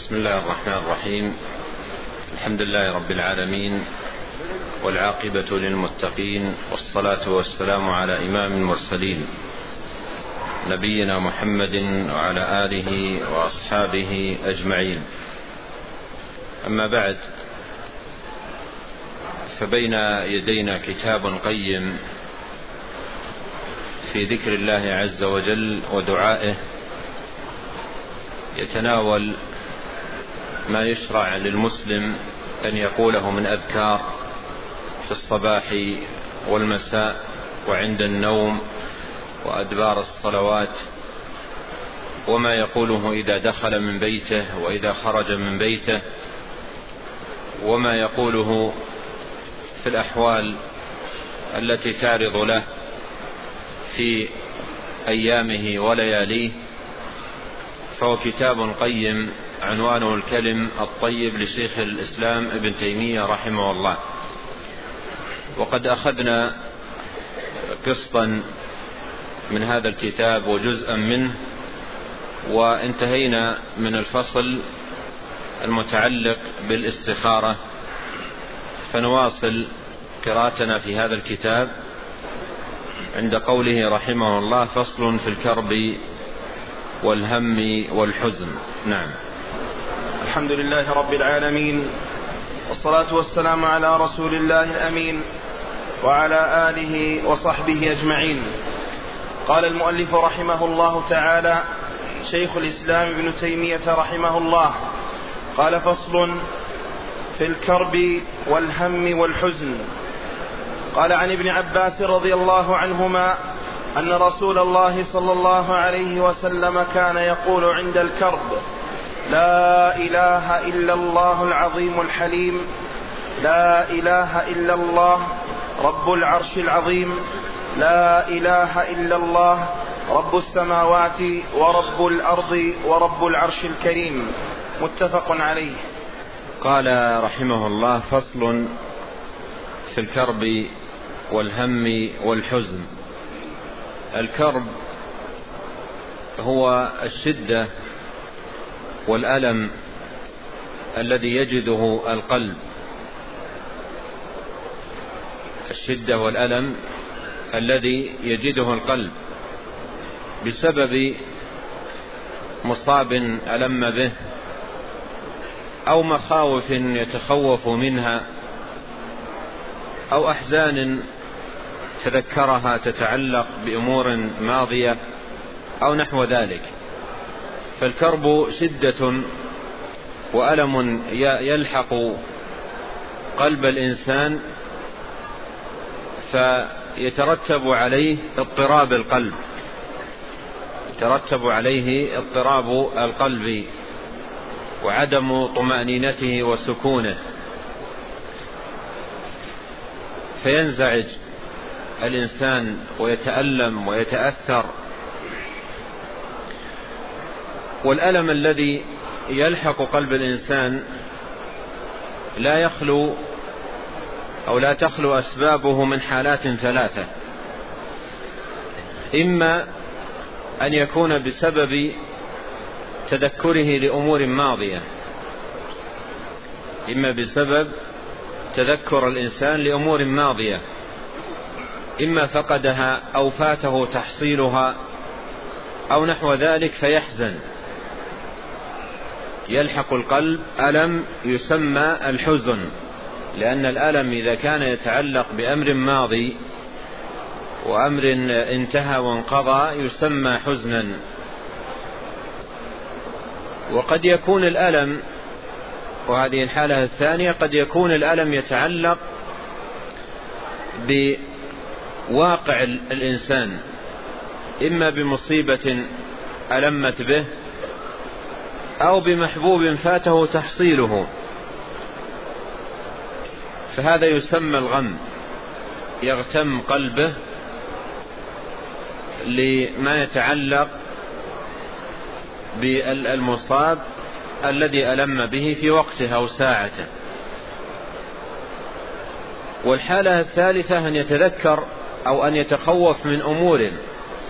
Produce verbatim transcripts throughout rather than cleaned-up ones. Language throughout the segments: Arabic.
بسم الله الرحمن الرحيم. الحمد لله رب العالمين، والعاقبة للمتقين، والصلاة والسلام على إمام المرسلين نبينا محمد وعلى آله وأصحابه أجمعين. أما بعد، فبين يدينا كتاب قيم في ذكر الله عز وجل ودعائه، يتناول ما يشرع للمسلم أن يقوله من أذكار في الصباح والمساء وعند النوم وأدبار الصلوات، وما يقوله إذا دخل من بيته وإذا خرج من بيته، وما يقوله في الأحوال التي تعرض له في أيامه ولياليه. فهو كتاب قيم عنوانه الكلم الطيب لشيخ الإسلام ابن تيمية رحمه الله. وقد أخذنا قسطا من هذا الكتاب وجزءا منه، وانتهينا من الفصل المتعلق بالاستخارة، فنواصل قراءتنا في هذا الكتاب عند قوله رحمه الله: فصل في الكرب والهم والحزن. نعم. الحمد لله رب العالمين، والصلاة والسلام على رسول الله الأمين وعلى آله وصحبه أجمعين. قال المؤلف رحمه الله تعالى: شيخ الإسلام ابن تيمية رحمه الله قال: فصل في الكرب والهم والحزن. قال عن ابن عباس رضي الله عنهما أن رسول الله صلى الله عليه وسلم كان يقول عند الكرب: لا إله إلا الله العظيم الحليم، لا إله إلا الله رب العرش العظيم، لا إله إلا الله رب السماوات ورب الأرض ورب العرش الكريم. متفق عليه. قال رحمه الله: فصل في الكرب والهم والحزن. الكرب هو الشدة والألم الذي يجده القلب، الشدة والألم الذي يجده القلب بسبب مصاب ألم به أو مخاوف يتخوف منها أو أحزان تذكرها تتعلق بأمور ماضية أو نحو ذلك. فالكرب شدة وألم يلحق قلب الإنسان، فيترتب عليه اضطراب القلب، يترتب عليه اضطراب القلب وعدم طمأنينته وسكونه، فينزعج الإنسان ويتألم ويتأثر. والألم الذي يلحق قلب الإنسان لا يخلو أو لا تخلو أسبابه من حالات ثلاثة: إما أن يكون بسبب تذكره لأمور ماضية، إما بسبب تذكر الإنسان لأمور ماضية، إما فقدها أو فاته تحصيلها أو نحو ذلك فيحزن، يلحق القلب ألم يسمى الحزن، لأن الألم إذا كان يتعلق بأمر ماضي وأمر انتهى وانقضى يسمى حزنا. وقد يكون الألم، وهذه الحالة الثانية، قد يكون الألم يتعلق بواقع الإنسان، إما بمصيبة ألمت به أو بمحبوب فاته تحصيله، فهذا يسمى الغم، يغتم قلبه لما يتعلق بالمصاب الذي ألم به في وقته أو ساعته. والحالة الثالثة أن يتذكر أو أن يتخوف من أمور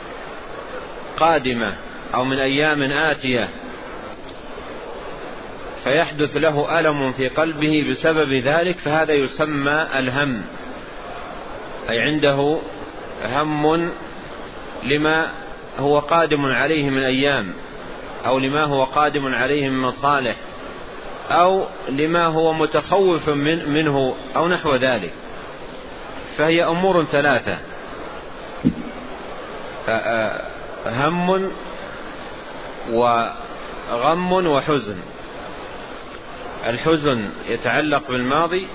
قادمة أو من أيام آتية فيحدث له ألم في قلبه بسبب ذلك، فهذا يسمى الهم، أي عنده هم لما هو قادم عليه من أيام، أو لما هو قادم عليه من مصالح، أو لما هو متخوف من منه أو نحو ذلك. فهي أمور ثلاثة: هم وغم وحزن. الحزن يتعلق بالماضي،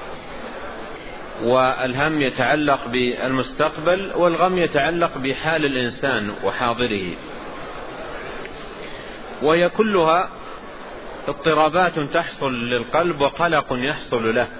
والهم يتعلق بالمستقبل، والغم يتعلق بحال الإنسان وحاضره. وهي كلها اضطرابات تحصل للقلب وقلق يحصل له.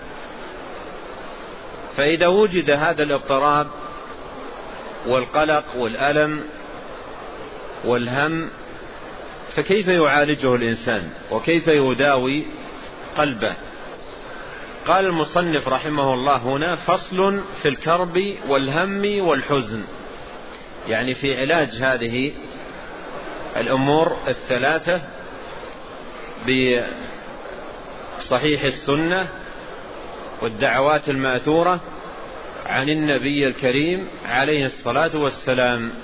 فإذا وجد هذا الاضطراب والقلق والألم والهم، فكيف يعالجه الإنسان وكيف يداوي قلبه؟ قال المصنف رحمه الله هنا: فصل في الكرب والهم والحزن، يعني في علاج هذه الأمور الثلاثة بصحيح السنة والدعوات المأثورة عن النبي الكريم عليه الصلاة والسلام.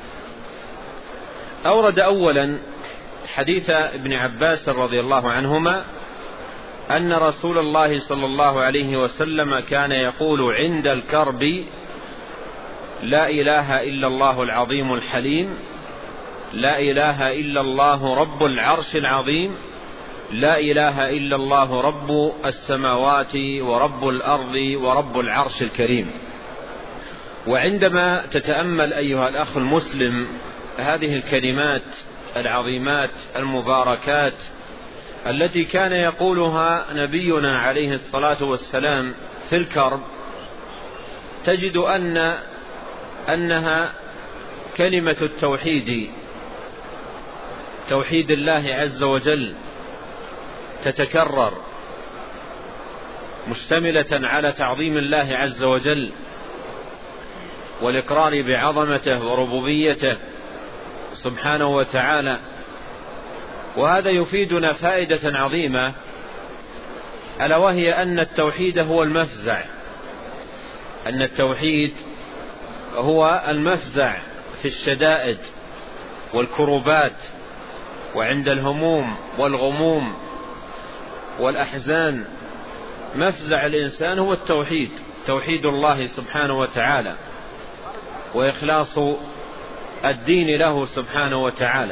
أورد أولا حديث ابن عباس رضي الله عنهما أن رسول الله صلى الله عليه وسلم كان يقول عند الكرب: لا إله إلا الله العظيم الحليم، لا إله إلا الله رب العرش العظيم، لا إله إلا الله رب السماوات ورب الأرض ورب العرش الكريم. وعندما تتأمل أيها الأخ المسلم هذه الكلمات العظيمات المباركات التي كان يقولها نبينا عليه الصلاة والسلام في الكرب، تجد أن أنها كلمة التوحيد، توحيد الله عز وجل، تتكرر مشتملة على تعظيم الله عز وجل والإقرار بعظمته وربوبيته سبحانه وتعالى. وهذا يفيدنا فائدة عظيمة، ألا وهي أن التوحيد هو المفزع، أن التوحيد هو المفزع في الشدائد والكروبات وعند الهموم والغموم والأحزان. مفزع الإنسان هو التوحيد، توحيد الله سبحانه وتعالى وإخلاص الدين له سبحانه وتعالى.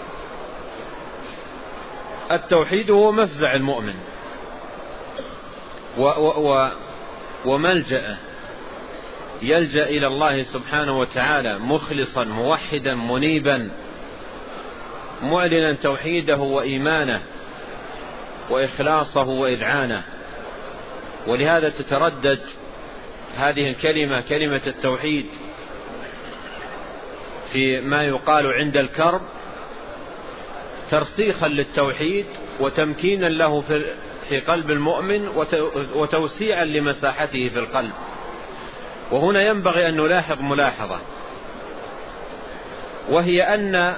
التوحيد هو مفزع المؤمن و و وملجأه، يلجأ إلى الله سبحانه وتعالى مخلصا موحدا منيبا معلنا توحيده وإيمانه وإخلاصه وإذعانه. ولهذا تتردد هذه الكلمة، كلمة التوحيد، في ما يقال عند الكرب ترسيخا للتوحيد وتمكينا له في قلب المؤمن وتوسيعا لمساحته في القلب. وهنا ينبغي أن نلاحظ ملاحظة، وهي أن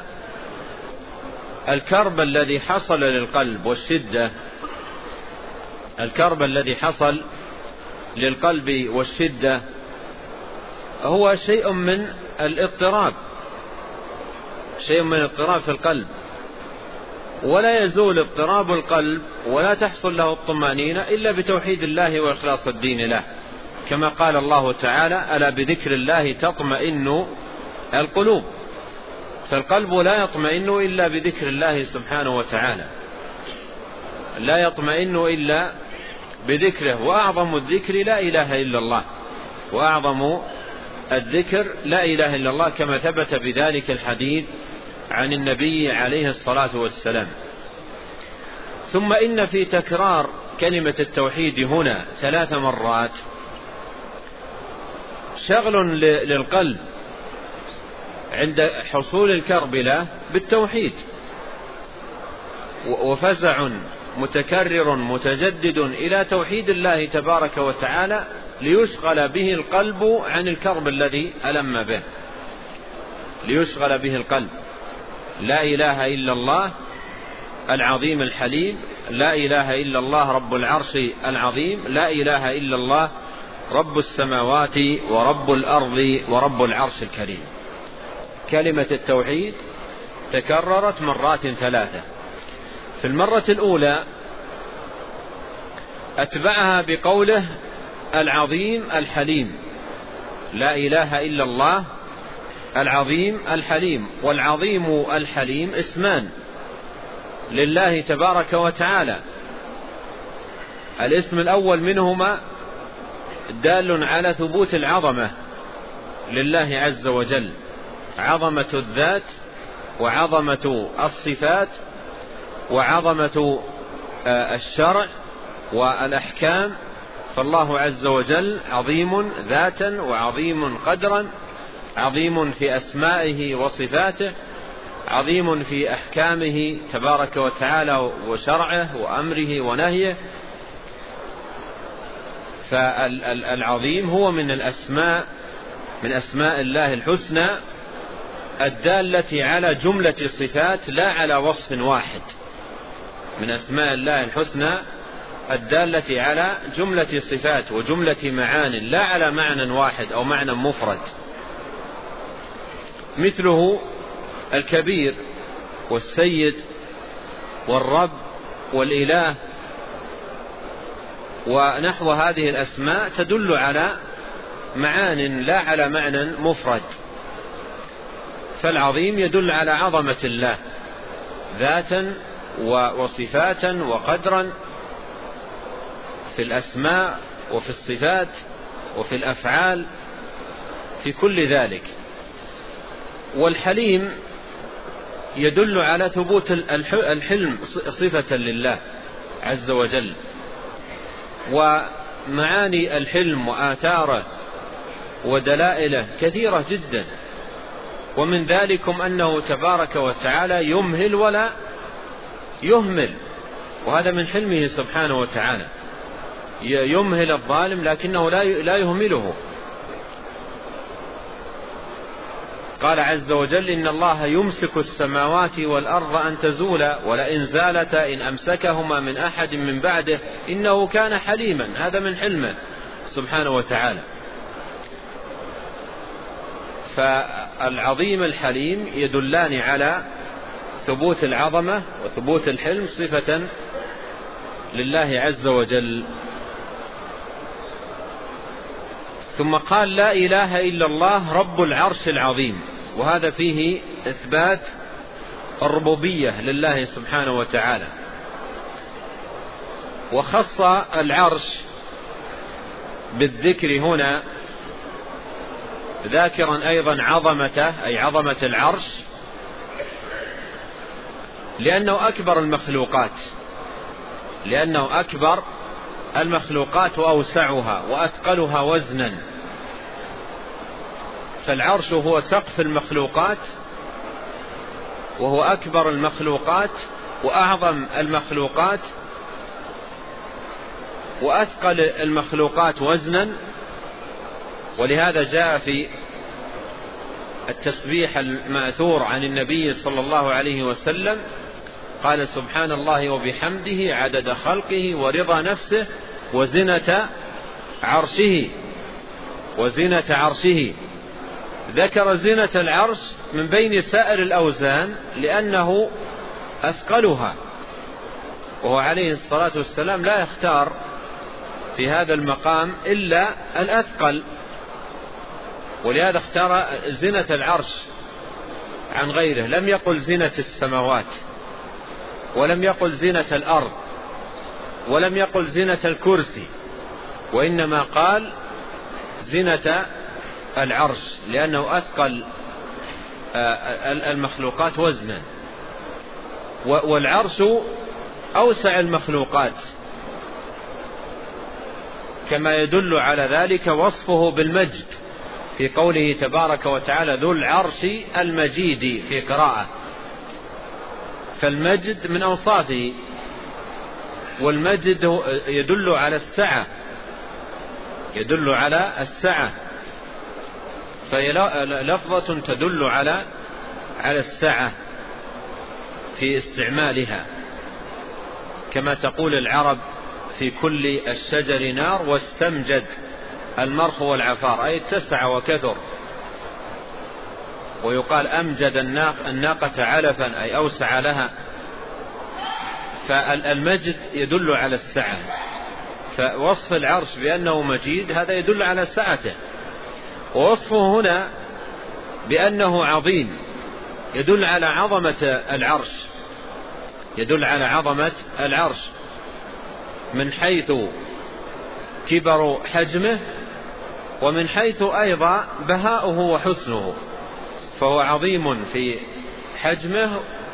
الكرب الذي حصل للقلب والشدة، الكرب الذي حصل للقلب والشدة هو شيء من الاضطراب، شيء من الاضطراب في القلب، ولا يزول اضطراب القلب ولا تحصل له الطمأنينة إلا بتوحيد الله وإخلاص الدين له، كما قال الله تعالى: ألا بذكر الله تطمئن القلوب. فالقلب لا يطمئن إلا بذكر الله سبحانه وتعالى، لا يطمئن إلا بذكره. وأعظم الذكر لا إله إلا الله، وأعظم الذكر لا إله إلا الله، كما ثبت بذلك الحديث عن النبي عليه الصلاة والسلام. ثم إن في تكرار كلمة التوحيد هنا ثلاث مرات شغل للقلب عند حصول الكرب له بالتوحيد، وفزع متكرر متجدد إلى توحيد الله تبارك وتعالى ليشغل به القلب عن الكرب الذي ألم به، ليشغل به القلب. لا إله إلا الله العظيم الحليم، لا إله إلا الله رب العرش العظيم، لا إله إلا الله رب السماوات ورب الأرض ورب العرش الكريم. كلمة التوحيد تكررت مرات ثلاثة. في المرة الأولى أتبعها بقوله العظيم الحليم، لا إله إلا الله العظيم الحليم. والعظيم الحليم اسمان لله تبارك وتعالى. الاسم الأول منهما دال على ثبوت العظمة لله عز وجل، عظمة الذات وعظمة الصفات وعظمة الشرع والأحكام. فالله عز وجل عظيم ذاتا وعظيم قدرا، عظيم في أسمائه وصفاته، عظيم في أحكامه تبارك وتعالى وشرعه وأمره ونهيه. فالعظيم هو من الأسماء من أسماء الله الحسنى الدالة على جملة الصفات لا على وصف واحد، من أسماء الله الحسنى الدالة على جملة صفات وجملة معان لا على معنى واحد أو معنى مفرد. مثله الكبير والسيد والرب والإله ونحو هذه الأسماء تدل على معان لا على معنى مفرد. فالعظيم يدل على عظمة الله ذاتا وصفاتا وقدرا في الأسماء وفي الصفات وفي الأفعال في كل ذلك. والحليم يدل على ثبوت الحلم صفة لله عز وجل، ومعاني الحلم وآثاره ودلائله كثيرة جدا، ومن ذلكم أنه تبارك وتعالى يمهل ولا يهمل، وهذا من حلمه سبحانه وتعالى، يمهل الظالم لكنه لا يهمله. قال عز وجل إن الله يمسك السماوات والأرض أن تزولا ولئن زالتا إن أمسكهما من أحد من بعده إنه كان حليما. هذا من حلمه سبحانه وتعالى. فالعظيم الحليم يدلان على ثبوت العظمة وثبوت الحلم صفة لله عز وجل. ثم قال لا إله إلا الله رب العرش العظيم، وهذا فيه إثبات الربوبية لله سبحانه وتعالى. وخص العرش بالذكر هنا ذاكرا أيضا عظمته أي عظمة العرش، لأنه أكبر المخلوقات لأنه أكبر المخلوقات وأوسعها وأثقلها وزنا. فالعرش هو سقف المخلوقات، وهو أكبر المخلوقات وأعظم المخلوقات وأثقل المخلوقات وزنا. ولهذا جاء في التسبيح المأثور عن النبي صلى الله عليه وسلم قال سبحان الله وبحمده عدد خلقه ورضا نفسه وزنة عرشه وزنة عرشه. ذكر زنة العرش من بين سائر الأوزان لأنه أثقلها، وهو عليه الصلاة والسلام لا يختار في هذا المقام إلا الأثقل، ولهذا اختار زنة العرش عن غيره. لم يقل زنة السماوات، ولم يقل زنة الأرض، ولم يقل زنة الكرسي، وإنما قال زنة العرش لأنه أثقل المخلوقات وزنا. والعرش أوسع المخلوقات، كما يدل على ذلك وصفه بالمجد في قوله تبارك وتعالى ذو العرش المجيد في قراءة. فالمجد من أوصافه، والمجد يدل على السعة يدل على السعة فهي لفظة تدل على على السعة في استعمالها، كما تقول العرب في كل الشجر نار واستمجد المرخ والعفار، أي اتسع وكثر. ويقال أمجد الناقة علفا، أي أوسع لها. فالمجد يدل على السعة، فوصف العرش بأنه مجيد هذا يدل على سعته. ووصفه هنا بأنه عظيم يدل على عظمة العرش، يدل على عظمة العرش من حيث كبر حجمه، ومن حيث أيضا بهاؤه وحسنه، فهو عظيم في حجمه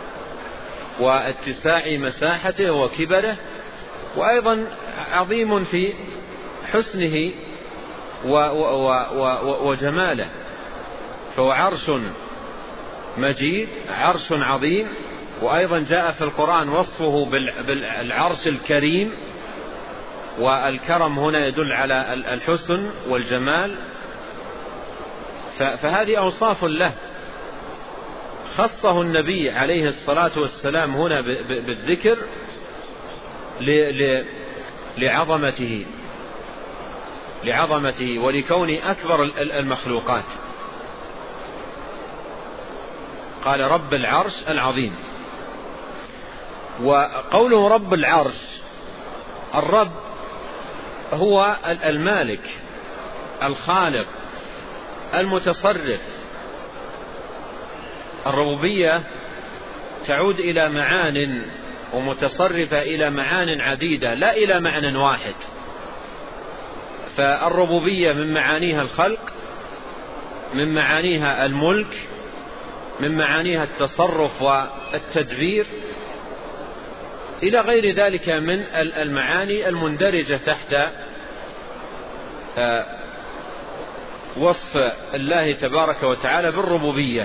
واتساع مساحته وكبره، وأيضا عظيم في حسنه وجماله. فهو عرش مجيد، عرش عظيم. وأيضا جاء في القرآن وصفه بالعرش الكريم، والكرم هنا يدل على الحسن والجمال. فهذه أوصاف له خصه النبي عليه الصلاة والسلام هنا بالذكر لعظمته لعظمته ولكون أكبر المخلوقات. قال رب العرش العظيم. وقوله رب العرش، الرب هو المالك الخالق المتصرف. الربوبية تعود إلى معان ومتصرفة إلى معان عديدة، لا إلى معنى واحد. فالربوبية من معانيها الخلق، من معانيها الملك، من معانيها التصرف والتدبير، إلى غير ذلك من المعاني المندرجة تحت وصف الله تبارك وتعالى بالربوبية.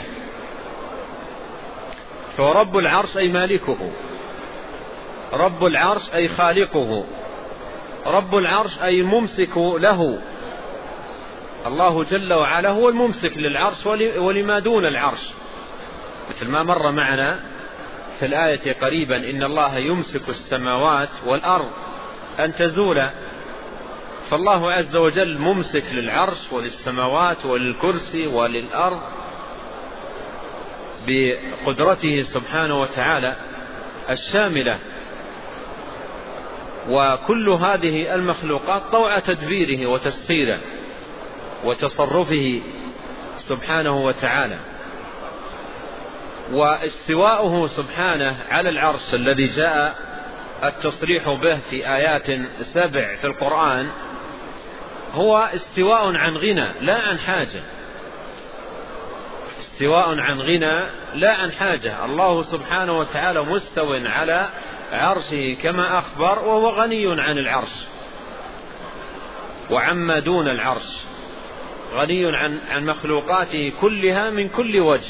فرب العرش أي مالكه، رب العرش أي خالقه، رب العرش أي ممسك له. الله جل وعلا هو الممسك للعرش ولما دون العرش، مثل ما مر معنا في الآية قريبا: إن الله يمسك السماوات والأرض أن تزولا. فالله عز وجل ممسك للعرش وللسماوات وللكرسي وللأرض بقدرته سبحانه وتعالى الشاملة. وكل هذه المخلوقات طوع تدبيره وتسخيره وتصرفه سبحانه وتعالى. واستواؤه سبحانه على العرش الذي جاء التصريح به في آيات سبع في القرآن هو استواء عن غنى لا عن حاجة، استواء عن غنى لا عن حاجة. الله سبحانه وتعالى مستو على عرشه كما أخبر، وهو غني عن العرش وعما دون العرش، غني عن عن مخلوقاته كلها من كل وجه،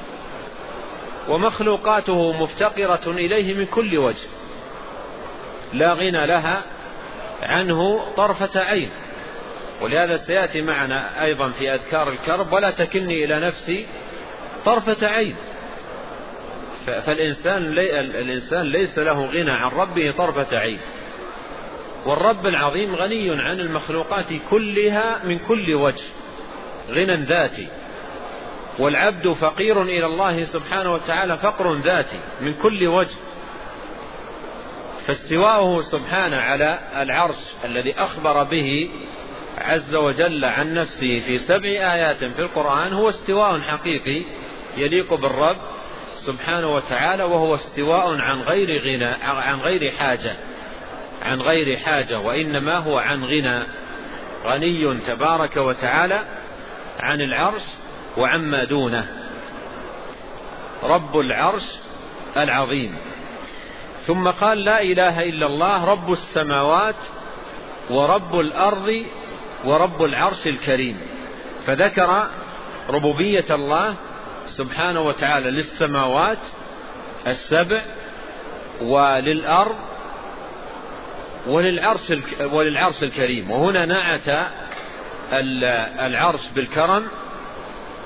ومخلوقاته مفتقرة إليه من كل وجه، لا غنى لها عنه طرفة عين. ولهذا سيأتي معنا أيضا في أذكار الكرب: ولا تكلني إلى نفسي طرفة عين. فالإنسان لي الإنسان ليس له غنى عن ربه طرفة عين. والرب العظيم غني عن المخلوقات كلها من كل وجه، غنى ذاتي. والعبد فقير إلى الله سبحانه وتعالى فقر ذاتي من كل وجه. فاستواؤه سبحانه على العرش الذي أخبر به عز وجل عن نفسه في سبع آيات في القرآن هو استواء حقيقي يليق بالرب سبحانه وتعالى، وهو استواء عن غير غنى، عن غير حاجة، عن غير حاجة وإنما هو عن غنى. غني تبارك وتعالى عن العرش وعما دونه. رب العرش العظيم. ثم قال: لا إله إلا الله رب السماوات ورب الأرض ورب العرش الكريم. فذكر ربوبية الله سبحانه وتعالى للسماوات السبع وللأرض وللعرش وللعرش الكريم. وهنا نعت العرش بالكرم،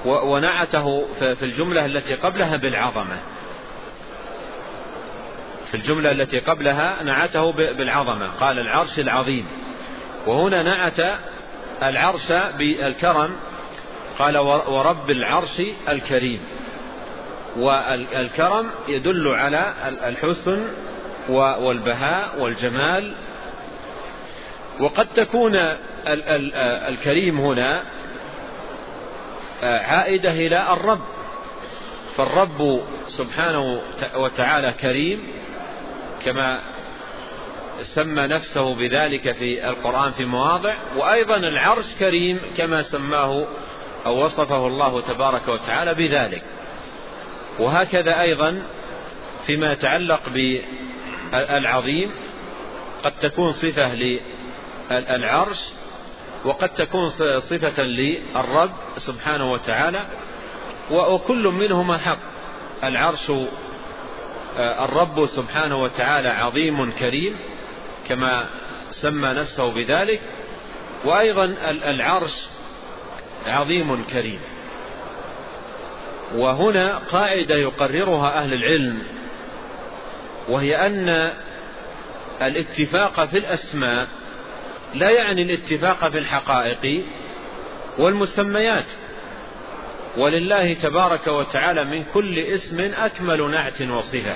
ونعته في الجملة التي قبلها بالعظمة. في الجملة التي قبلها نعته بالعظمة، قال العرش العظيم، وهنا نعت العرش بالكرم، قال ورب العرش الكريم. والكرم يدل على الحسن والبهاء والجمال. وقد تكون الكريم هنا عائدة إلى الرب، فالرب سبحانه وتعالى كريم كما سمى نفسه بذلك في القرآن في مواضع، وأيضا العرش كريم كما سماه أو وصفه الله تبارك وتعالى بذلك. وهكذا أيضا فيما يتعلق بالعظيم قد تكون صفة للعرش وقد تكون صفة للرب سبحانه وتعالى، وكل منهما حق. العرش الرب سبحانه وتعالى عظيم كريم كما سمى نفسه بذلك، وأيضا العرش عظيم كريم. وهنا قاعدة يقررها أهل العلم، وهي أن الاتفاق في الأسماء لا يعني الاتفاق في الحقائق والمسميات، ولله تبارك وتعالى من كل اسم أكمل نعت وصفة.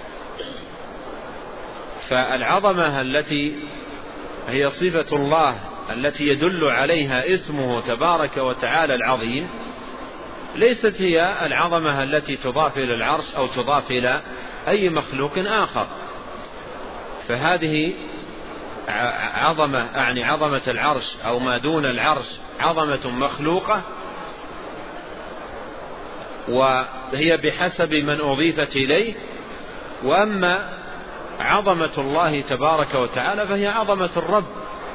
فالعظمة التي هي صفة الله التي يدل عليها اسمه تبارك وتعالى العظيم ليست هي العظمة التي تضاف إلى العرش أو تضاف إلى أي مخلوق آخر. فهذه عظمة أعني عظمة العرش أو ما دون العرش عظمة مخلوقة، وهي بحسب من أضيفت إليه. وأما عظمة الله تبارك وتعالى فهي عظمة الرب،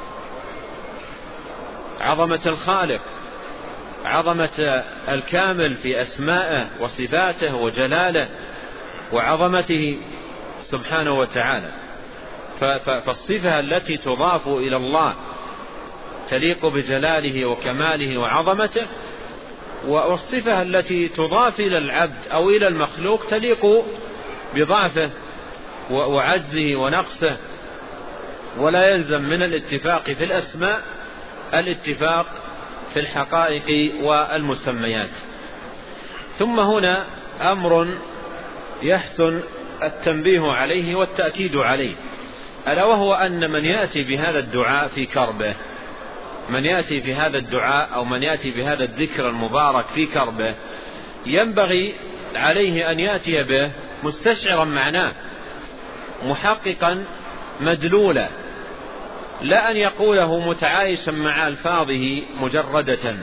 عظمة الخالق، عظمة الكامل في أسمائه وصفاته وجلاله وعظمته سبحانه وتعالى. فالصفة التي تضاف إلى الله تليق بجلاله وكماله وعظمته، والصفة التي تضاف إلى العبد أو إلى المخلوق تليق بضعفه وعجزه ونقصه. ولا يلزم من الاتفاق في الأسماء الاتفاق في الحقائق والمسميات. ثم هنا أمر يحسن التنبيه عليه والتأكيد عليه، ألا وهو أن من يأتي بهذا الدعاء في كربه، من يأتي بهذا الدعاء أو من يأتي بهذا الذكر المبارك في كربه ينبغي عليه أن يأتي به مستشعرا معناه، محققا مدلولا، لا أن يقوله متعايشا مع ألفاظه مجردة،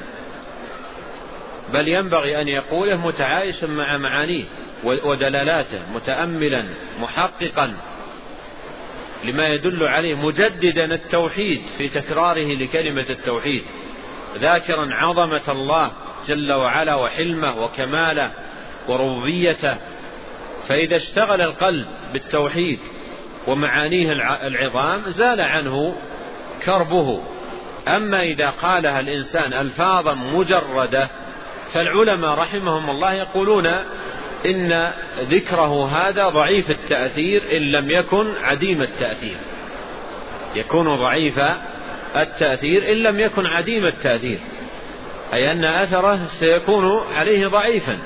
بل ينبغي أن يقوله متعايشا مع معانيه ودلالاته، متأملا محققا لما يدل عليه، مجددا التوحيد في تكراره لكلمة التوحيد، ذاكرا عظمة الله جل وعلا وحلمه وكماله وربوبيته. فإذا اشتغل القلب بالتوحيد ومعانيه العظام زال عنه كربه. أما إذا قالها الإنسان ألفاظا مجردة فالعلماء رحمهم الله يقولون إن ذكره هذا ضعيف التأثير إن لم يكن عديم التأثير، يكون ضعيف التأثير إن لم يكن عديم التأثير، أي أن أثره سيكون عليه ضعيفا.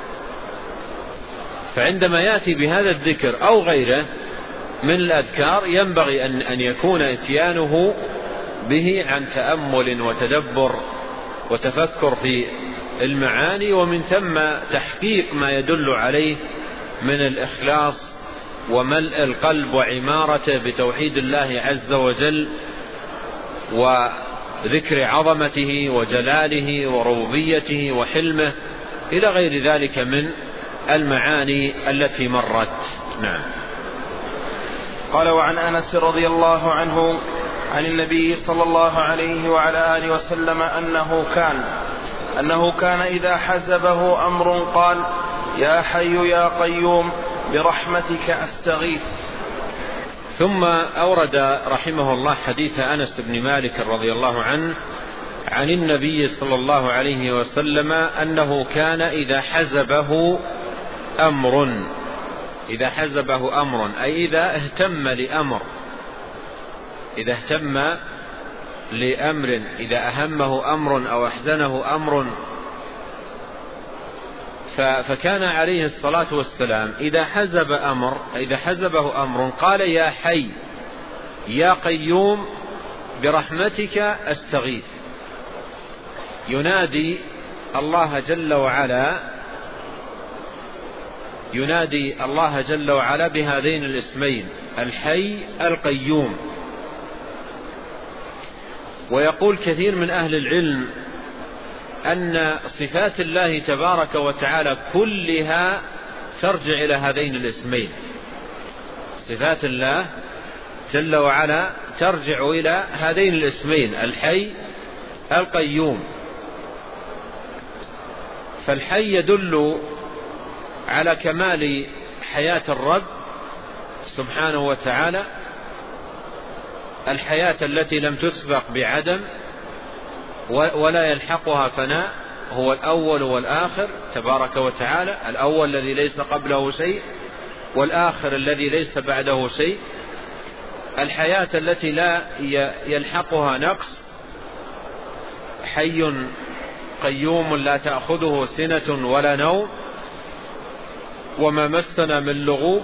فعندما يأتي بهذا الذكر أو غيره من الأذكار ينبغي أن أن يكون اتيانه به عن تأمل وتدبر وتفكر في المعاني، ومن ثم تحقيق ما يدل عليه من الإخلاص وملء القلب وعمارته بتوحيد الله عز وجل وذكر عظمته وجلاله وربوبيته وحلمه إلى غير ذلك من المعاني التي مرت. نعم. قال: وعن أنس رضي الله عنه عن النبي صلى الله عليه وعلى آله وسلم أنه كان أنه كان إذا حزبه أمر قال: يا حي يا قيوم برحمتك أستغيث. ثم أورد رحمه الله حديث أنس بن مالك رضي الله عنه عن النبي صلى الله عليه وسلم أنه كان إذا حزبه أمر، إذا حزبه أمر أي إذا اهتم لأمر، إذا اهتم لأمر، إذا أهمه أمر أو أحزنه أمر. فكان عليه الصلاة والسلام إذا حزب أمر إذا حزبه أمر قال يا حي يا قيوم برحمتك أستغيث، ينادي الله جل وعلا ينادي الله جل وعلا بهذين الاسمين الحي القيوم. ويقول كثير من أهل العلم أن صفات الله تبارك وتعالى كلها ترجع إلى هذين الاسمين، صفات الله جل وعلا ترجع إلى هذين الاسمين الحي القيوم. فالحي يدل على كمال حياة الرب سبحانه وتعالى، الحياة التي لم تسبق بعدم ولا يلحقها فناء، هو الأول والآخر تبارك وتعالى، الأول الذي ليس قبله شيء والآخر الذي ليس بعده شيء، الحياة التي لا يلحقها نقص، حي قيوم لا تأخذه سنة ولا نوم وما مسنا من لغوب،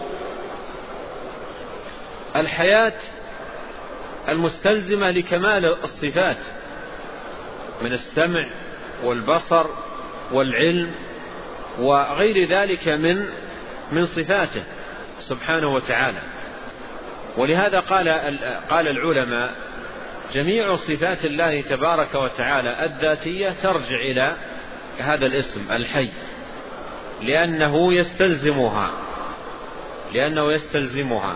الحياة المستلزمة لكمال الصفات من السمع والبصر والعلم وغير ذلك من من صفاته سبحانه وتعالى. ولهذا قال قال العلماء جميع صفات الله تبارك وتعالى الذاتية ترجع إلى هذا الاسم الحي، لأنه يستلزمها لأنه يستلزمها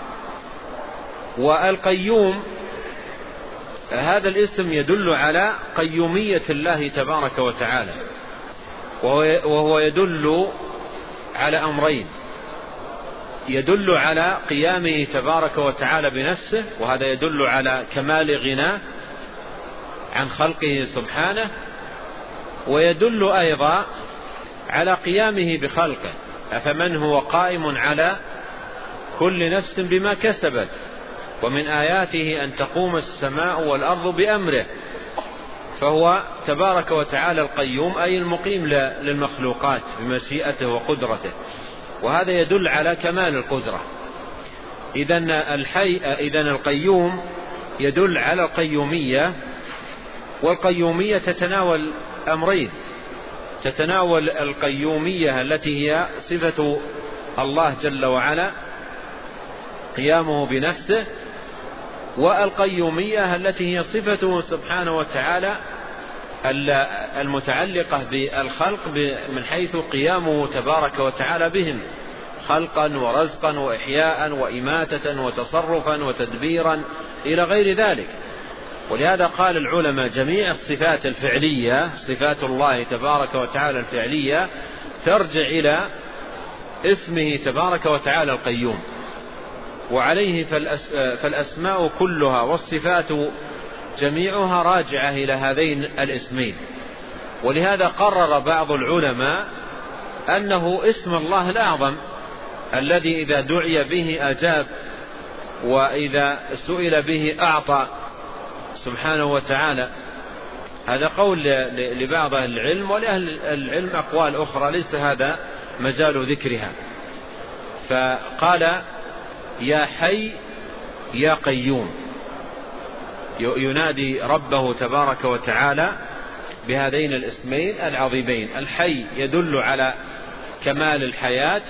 والقيوم هذا الاسم يدل على قيومية الله تبارك وتعالى، وهو يدل على أمرين، يدل على قيامه تبارك وتعالى بنفسه، وهذا يدل على كمال غناه عن خلقه سبحانه، ويدل أيضا على قيامه بخلقه، أفمن هو قائم على كل نفس بما كسبت ومن آياته أن تقوم السماء والأرض بأمره، فهو تبارك وتعالى القيوم أي المقيم للمخلوقات بمشيئته وقدرته، وهذا يدل على كمال القدرة. إذن الحي إذن القيوم يدل على القيومية، والقيومية تتناول أمرين، تتناول القيومية التي هي صفة الله جل وعلا قيامه بنفسه، والقيومية التي هي صفته سبحانه وتعالى المتعلقة بالخلق من حيث قيامه تبارك وتعالى بهم خلقا ورزقا وإحياء وإماتة وتصرفا وتدبيرا إلى غير ذلك. ولهذا قال العلماء جميع الصفات الفعلية صفات الله تبارك وتعالى الفعلية ترجع إلى اسمه تبارك وتعالى القيوم، وعليه فالأسماء كلها والصفات جميعها راجعة إلى هذين الاسمين. ولهذا قرر بعض العلماء أنه اسم الله الأعظم الذي إذا دعي به أجاب، وإذا سئل به أعطى سبحانه وتعالى. هذا قول لبعض العلم، ولأهل العلم أقوال أخرى ليس هذا مجال ذكرها. فقال يا حي يا قيوم، ينادي ربه تبارك وتعالى بهذين الاسمين العظيمين. الحي يدل على كمال الحياة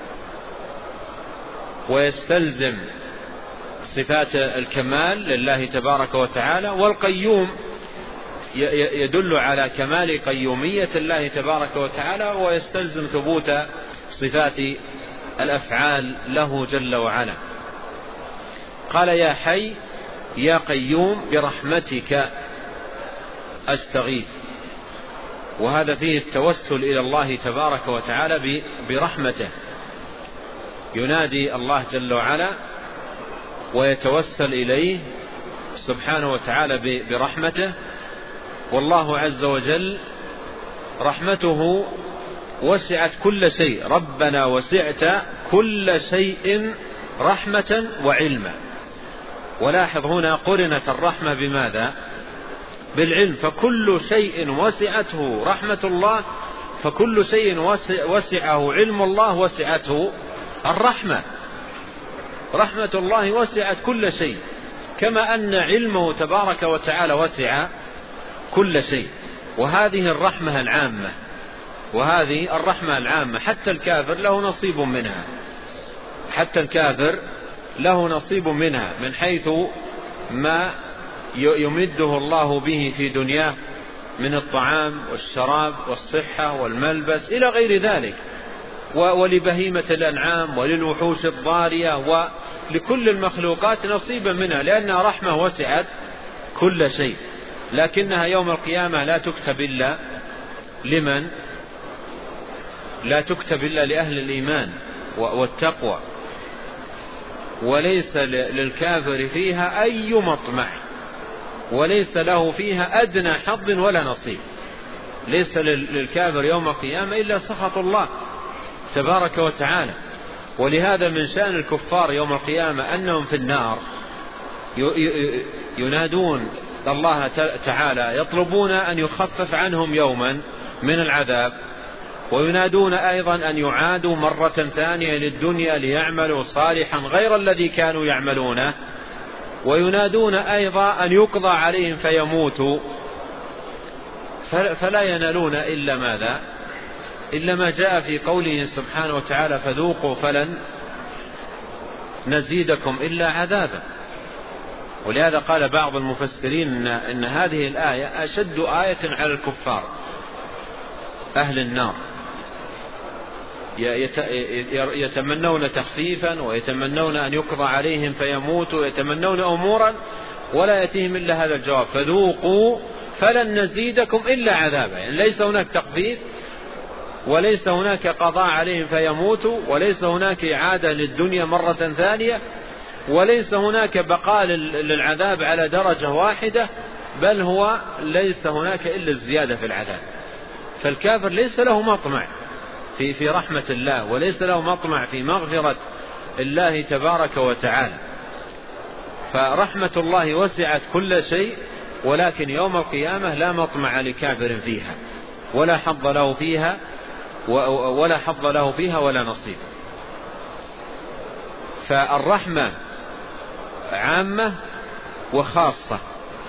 ويستلزم صفات الكمال لله تبارك وتعالى، والقيوم يدل على كمال قيومية الله تبارك وتعالى ويستلزم ثبوت صفات الأفعال له جل وعلا. قال يا حي يا قيوم برحمتك أستغيث، وهذا فيه التوسل إلى الله تبارك وتعالى برحمته، ينادي الله جل وعلا ويتوسل إليه سبحانه وتعالى برحمته. والله عز وجل رحمته وسعت كل شيء، ربنا وسعت كل شيء رحمة وعلما. ولاحظ هنا قرنت الرحمة بماذا؟ بالعلم. فكل شيء وسعته رحمة الله، فكل شيء وسعه علم الله وسعته الرحمة. رحمة الله وسعت كل شيء، كما أن علمه تبارك وتعالى وسع كل شيء. وهذه الرحمة العامة، وهذه الرحمة العامة. حتى الكافر له نصيب منها، حتى الكافر له نصيب منها، من حيث ما يمده الله به في دنياه من الطعام والشراب والصحة والملبس إلى غير ذلك، ولبهيمة الأنعام وللوحوش الضارية ولكل المخلوقات نصيبا منها، لأنها رحمة وسعت كل شيء. لكنها يوم القيامة لا تكتب إلا لمن؟ لا تكتب إلا لأهل الإيمان والتقوى، وليس للكافر فيها أي مطمع، وليس له فيها أدنى حظ ولا نصيب. ليس للكافر يوم القيامة إلا سخط الله تبارك وتعالى. ولهذا من شأن الكفار يوم القيامة أنهم في النار ينادون الله تعالى يطلبون أن يخفف عنهم يوما من العذاب، وينادون أيضا أن يعادوا مرة ثانية للدنيا ليعملوا صالحا غير الذي كانوا يعملونه، وينادون أيضا أن يقضى عليهم فيموتوا، فلا ينالون إلا ماذا؟ إلا ما جاء في قوله سبحانه وتعالى فذوقوا فلن نزيدكم إلا عذابا. ولهذا قال بعض المفسرين إن هذه الآية أشد آية على الكفار أهل النار، يتمنون تخفيفا ويتمنون أن يقضى عليهم فيموتوا، ويتمنون أمورا ولا يأتيهم إلا هذا الجواب فذوقوا فلن نزيدكم إلا عذابا. يعني ليس هناك تخفيف، وليس هناك قضاء عليهم فيموتوا، وليس هناك إعادة للدنيا مرة ثانية، وليس هناك بقاء للعذاب على درجة واحدة، بل هو ليس هناك إلا الزيادة في العذاب. فالكافر ليس له مطمع في في رحمة الله، وليس له مطمع في مغفرة الله تبارك وتعالى. فرحمة الله وسعت كل شيء، ولكن يوم القيامة لا مطمع لكافر فيها، ولا حظ له فيها ولا حظ له فيها ولا نصيب. فالرحمة عامة وخاصة،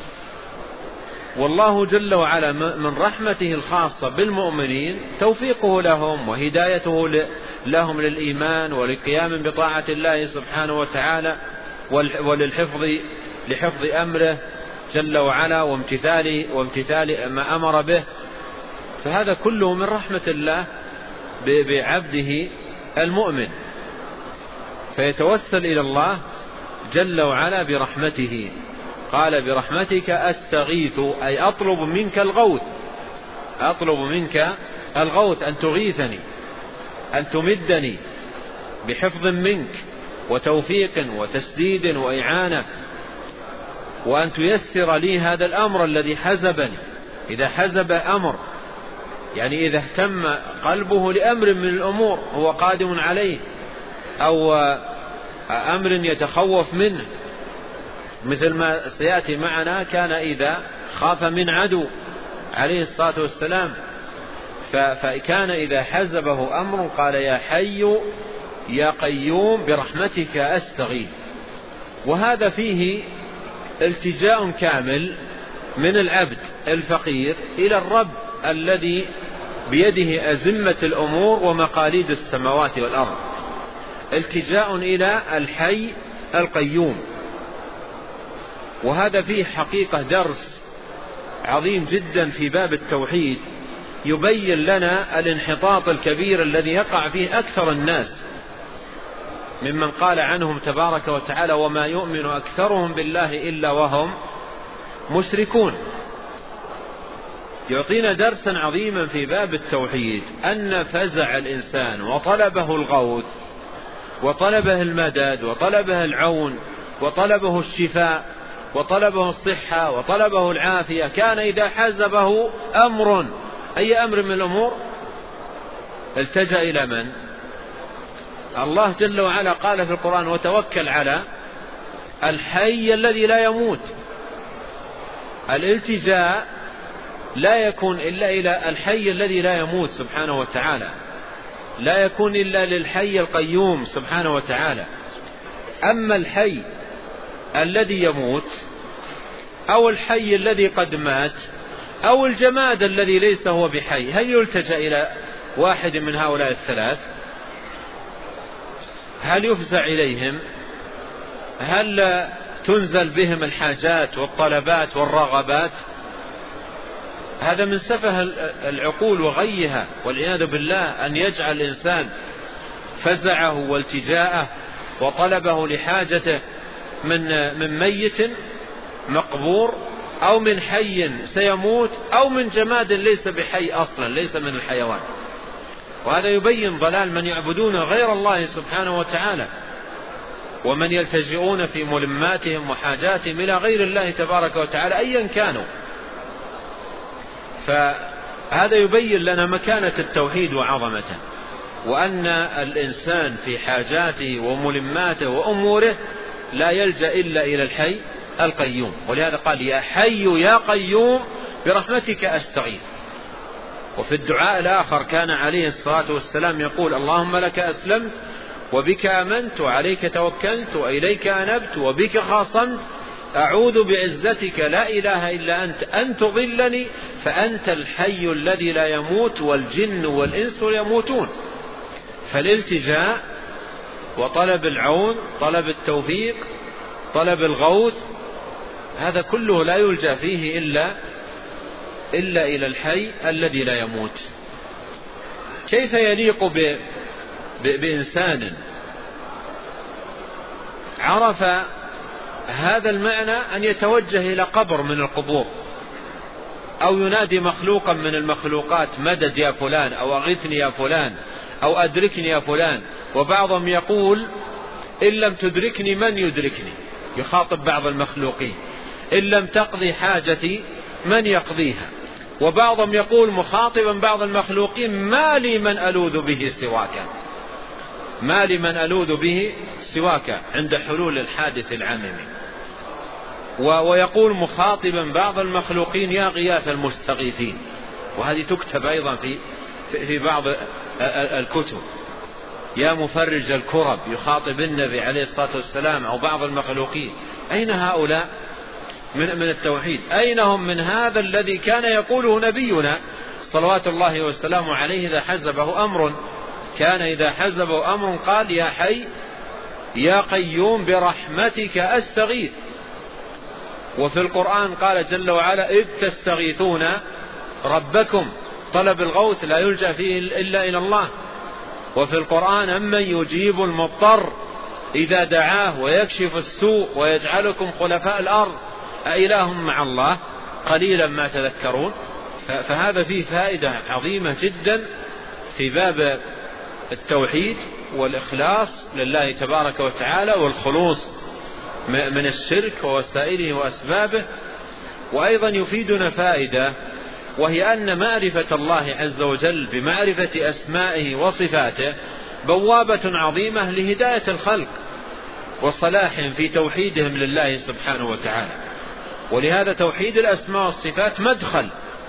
والله جل وعلا من رحمته الخاصة بالمؤمنين توفيقه لهم وهدايته لهم للإيمان وللقيام بطاعة الله سبحانه وتعالى، وللحفظ لحفظ أمره جل وعلا وامتثال وامتثال ما أمر به. فهذا كله من رحمة الله بعبده المؤمن، فيتوسل إلى الله جل وعلا برحمته. قال برحمتك أستغيث، أي أطلب منك الغوث، أطلب منك الغوث، أن تغيثني، أن تمدني بحفظ منك وتوفيق وتسديد وإعانة، وأن تيسر لي هذا الأمر الذي حزبني. إذا حزب أمر، يعني إذا اهتم قلبه لأمر من الأمور هو قادم عليه، أو أمر يتخوف منه، مثل ما سيأتي معنا كان إذا خاف من عدو عليه الصلاة والسلام، فكان إذا حزبه أمر قال يا حي يا قيوم برحمتك أستغيث. وهذا فيه التجاء كامل من العبد الفقير إلى الرب الذي بيده أزمة الأمور ومقاليد السماوات والأرض، التجاء إلى الحي القيوم. وهذا فيه حقيقة درس عظيم جدا في باب التوحيد، يبين لنا الانحطاط الكبير الذي يقع فيه أكثر الناس ممن قال عنهم تبارك وتعالى وما يؤمن أكثرهم بالله إلا وهم مشركون. يعطينا درسا عظيما في باب التوحيد، أن فزع الإنسان وطلبه الغوث وطلبه المدد وطلبه العون وطلبه الشفاء وطلبه الصحة وطلبه العافية، كان إذا حزبه أمر، أي أمر من الأمور، التجأ إلى من؟ الله جل وعلا قال في القرآن وتوكل على الحي الذي لا يموت. الالتجاء لا يكون إلا إلى الحي الذي لا يموت سبحانه وتعالى، لا يكون إلا للحي القيوم سبحانه وتعالى. أما الحي الذي يموت أو الحي الذي قد مات أو الجماد الذي ليس هو بحي، هل يلتجأ إلى واحد من هؤلاء الثلاث؟ هل يفزع إليهم؟ هل تنزل بهم الحاجات والطلبات والرغبات؟ هذا من سفه العقول وغيها والعياذ بالله، أن يجعل الإنسان فزعه والتجاءه وطلبه لحاجته من من ميت مقبور أو من حي سيموت أو من جماد ليس بحي أصلا، ليس من الحيوان. وهذا يبين ضلال من يعبدون غير الله سبحانه وتعالى ومن يلتجئون في ملماتهم وحاجاتهم إلى غير الله تبارك وتعالى أيا كانوا. فهذا يبين لنا مكانة التوحيد وعظمته، وأن الإنسان في حاجاته وملماته وأموره لا يلجأ إلا إلى الحي القيوم. ولهذا قال يا حي يا قيوم برحمتك أستغيث. وفي الدعاء الآخر كان عليه الصلاة والسلام يقول اللهم لك أسلمت وبك آمنت وعليك توكلت وإليك أنبت وبك خاصمت أعوذ بعزتك لا إله إلا أنت أن تضلني فأنت الحي الذي لا يموت والجن والإنس يموتون. فالالتجاء وطلب العون، طلب التوفيق، طلب الغوث، هذا كله لا يلجأ فيه إلا إلا إلى الحي الذي لا يموت. كيف يليق ب... ب... بإنسان عرف هذا المعنى أن يتوجه إلى قبر من القبور أو ينادي مخلوقا من المخلوقات مدد يا فلان أو أغثني يا فلان أو أدركني يا فلان؟ وبعضهم يقول إن لم تدركني من يدركني، يخاطب بعض المخلوقين، إن لم تقضي حاجتي من يقضيها. وبعضهم يقول مخاطبا بعض المخلوقين ما لي من ألوذ به سواك، ما لي من ألوذ به سواك عند حلول الحادث العميم. ويقول مخاطبا بعض المخلوقين يا غياث المستغيثين، وهذه تكتب أيضا في في بعض الكتب، يا مفرج الكرب، يخاطب النبي عليه الصلاة والسلام أو بعض المخلوقين. أين هؤلاء من من التوحيد؟ أين هم من هذا الذي كان يقوله نبينا صلوات الله وسلامه عليه إذا حزبه أمر؟ كان إذا حزبه أمر قال يا حي يا قيوم برحمتك أستغيث. وفي القرآن قال جل وعلا إذ تستغيثون ربكم، طلب الغوث لا يلجأ فيه إلا إلى الله. وفي القرآن أمن يجيب المضطر إذا دعاه ويكشف السوء ويجعلكم خلفاء الأرض أإله مع الله قليلا ما تذكرون. فهذا فيه فائدة عظيمة جدا في باب التوحيد والإخلاص لله تبارك وتعالى والخلوص من الشرك ووسائله وأسبابه. وأيضا يفيدنا فائدة، وهي أن معرفة الله عز وجل بمعرفة أسمائه وصفاته بوابة عظيمة لهداية الخلق وصلاحهم في توحيدهم لله سبحانه وتعالى. ولهذا توحيد الأسماء والصفات مدخل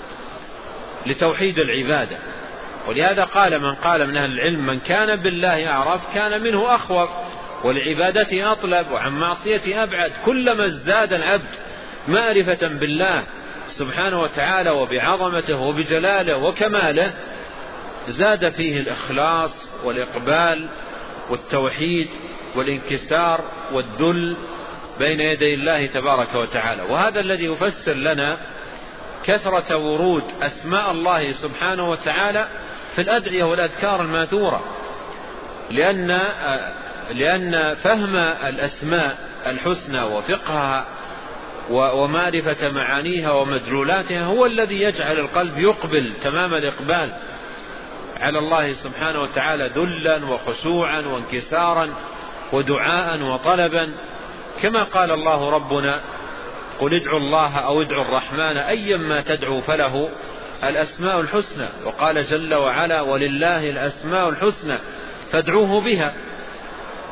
لتوحيد العبادة. ولهذا قال من قال من أهل العلم من كان بالله أعرف كان منه أخوف ولعبادته أطلب وعن معصيته أبعد. كلما ازداد العبد معرفة بالله سبحانه وتعالى وبعظمته وبجلاله وكماله زاد فيه الإخلاص والإقبال والتوحيد والانكسار والذل بين يدي الله تبارك وتعالى. وهذا الذي يفسر لنا كثرة ورود أسماء الله سبحانه وتعالى في الأدعية والأذكار الماثورة، لأن لأن فهم الأسماء الحسنى وفقهها ومعرفة معانيها ومدلولاتها هو الذي يجعل القلب يقبل تمام الإقبال على الله سبحانه وتعالى ذلا وخشوعا وانكسارا ودعاء وطلبا، كما قال الله ربنا قل ادعوا الله أو ادعوا الرحمن أيما تدعوا فله الأسماء الحسنى. وقال جل وعلا ولله الأسماء الحسنى فادعوه بها.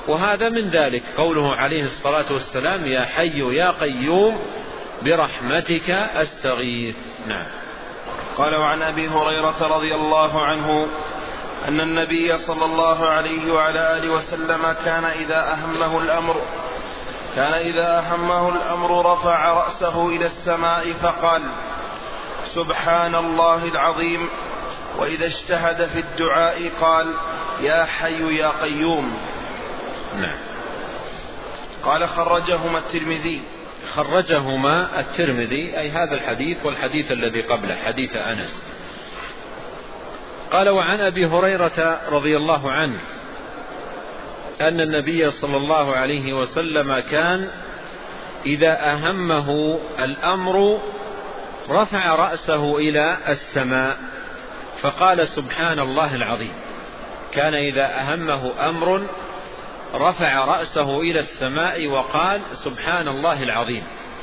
وهذا من ذلك قوله عليه الصلاة والسلام: يا حي يا قيوم برحمتك أستغيث. نعم. قال: وعن أبي هريرة رضي الله عنه أن النبي صلى الله عليه وعلى آله وسلم كان إذا أهمه الأمر كان إذا أهمه الأمر رفع رأسه إلى السماء فقال: سبحان الله العظيم. وإذا اجتهد في الدعاء قال: يا حي يا قيوم. نعم. قال: خرجهما الترمذي. خرجهما الترمذي، أي هذا الحديث والحديث الذي قبله حديث أنس. قال: وعن أبي هريرة رضي الله عنه أن النبي صلى الله عليه وسلم كان إذا أهمه الأمر رفع رأسه إلى السماء فقال: سبحان الله العظيم. كان إذا أهمه أمر رفع رأسه إلى السماء وقال: سبحان الله العظيم.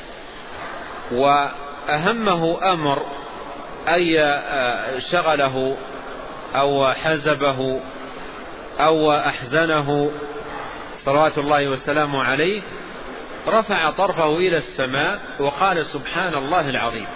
وأهمه أمر أي شغله أو حزبه أو أحزنه صلوات الله وسلامه عليه، رفع طرفه إلى السماء وقال: سبحان الله العظيم.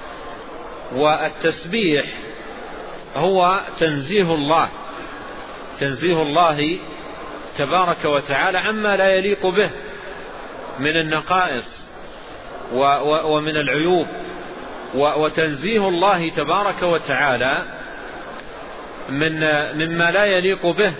والتسبيح هو تنزيه الله تنزيه الله تبارك وتعالى عما لا يليق به من النقائص ومن العيوب، وتنزيه الله تبارك وتعالى من مما لا يليق به،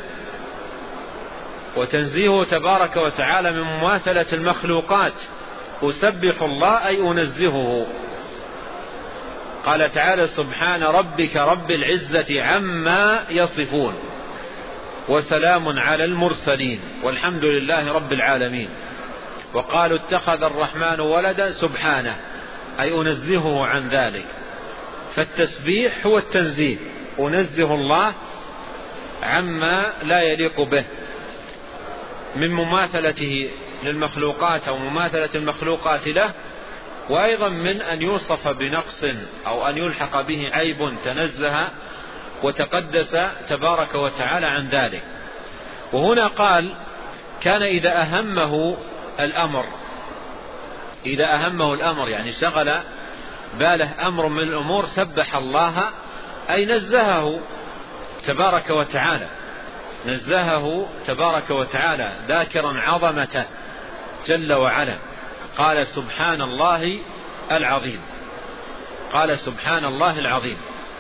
وتنزيهه تبارك وتعالى من مماثلة المخلوقات. أسبح الله أي أنزهه. قال تعالى: سبحان ربك رب العزة عما يصفون وسلام على المرسلين والحمد لله رب العالمين. وقالوا: اتخذ الرحمن ولدا. سبحانه أي أنزهه عن ذلك. فالتسبيح هو التنزيه، أنزه الله عما لا يليق به من مماثلته للمخلوقات أو مماثلة المخلوقات له، وأيضا من أن يوصف بنقص أو أن يلحق به عيب، تنزه وتقدس تبارك وتعالى عن ذلك. وهنا قال: كان إذا أهمه الأمر إذا أهمه الأمر يعني شغل باله أمر من الأمور سبح الله أي نزهه تبارك وتعالى نزهه تبارك وتعالى ذاكرا عظمته جل وعلا. قال: سبحان الله العظيم. قال: سبحان الله العظيم.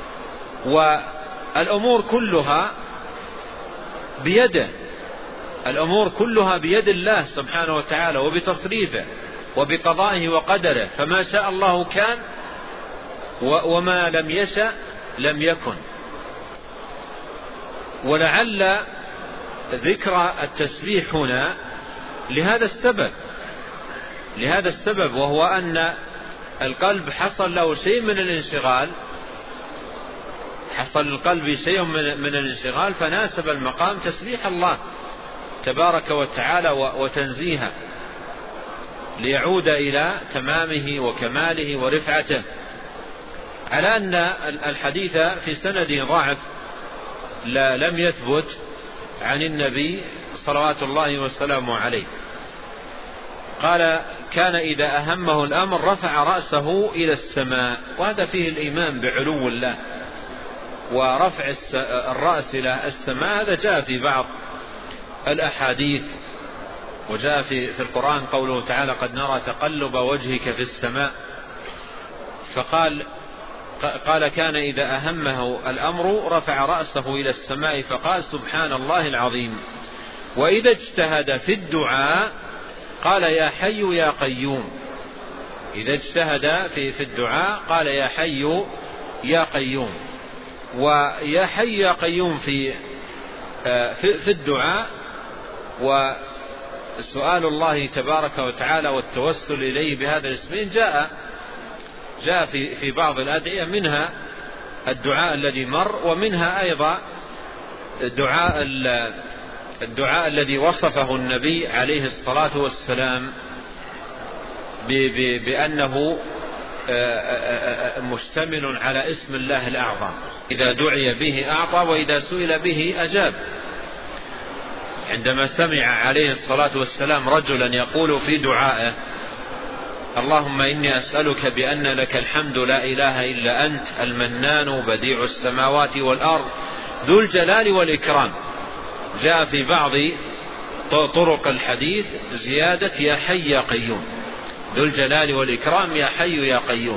والأمور كلها بيده الأمور كلها بيد الله سبحانه وتعالى وبتصريفه وبقضائه وقدره، فما شاء الله كان وما لم يشأ لم يكن. ولعل ذكر التسبيح هنا لهذا السبب لهذا السبب وهو أن القلب حصل له شيء من الانشغال حصل القلب شيء من الانشغال فناسب المقام تسبيح الله تبارك وتعالى وتنزيهه ليعود إلى تمامه وكماله ورفعته، على أن الحديث في سنده ضعف لا لم يثبت عن النبي صلوات الله وسلامه عليه. قال: كان إذا أهمه الأمر رفع رأسه إلى السماء، وهذا فيه الإيمان بعلو الله ورفع الرأس إلى السماء. هذا جاء في بعض الأحاديث، وجاء في, في القرآن قوله تعالى: قد نرى تقلب وجهك في السماء. فقال قال كان إذا أهمه الأمر رفع رأسه إلى السماء فقال: سبحان الله العظيم. وإذا اجتهد في الدعاء قال: يا حي يا قيوم. إذا اجتهد في, في الدعاء قال: يا حي يا قيوم. ويا حي يا قيوم في, في, في الدعاء وسؤال الله تبارك وتعالى والتوسل إليه بهذا الاسمين جاء جاء في, في بعض الأدعية، منها الدعاء الذي مر، ومنها أيضا الدعاء الدعاء الذي وصفه النبي عليه الصلاة والسلام بأنه مشتمل على اسم الله الأعظم، إذا دعي به أعطى وإذا سئل به أجاب. عندما سمع عليه الصلاة والسلام رجلا يقول في دعائه: اللهم إني أسألك بأن لك الحمد لا إله إلا أنت المنان بديع السماوات والأرض ذو الجلال والإكرام. جاء في بعض طرق الحديث زيادة يا حي يا قيوم، ذو الجلال والإكرام يا حي يا قيوم.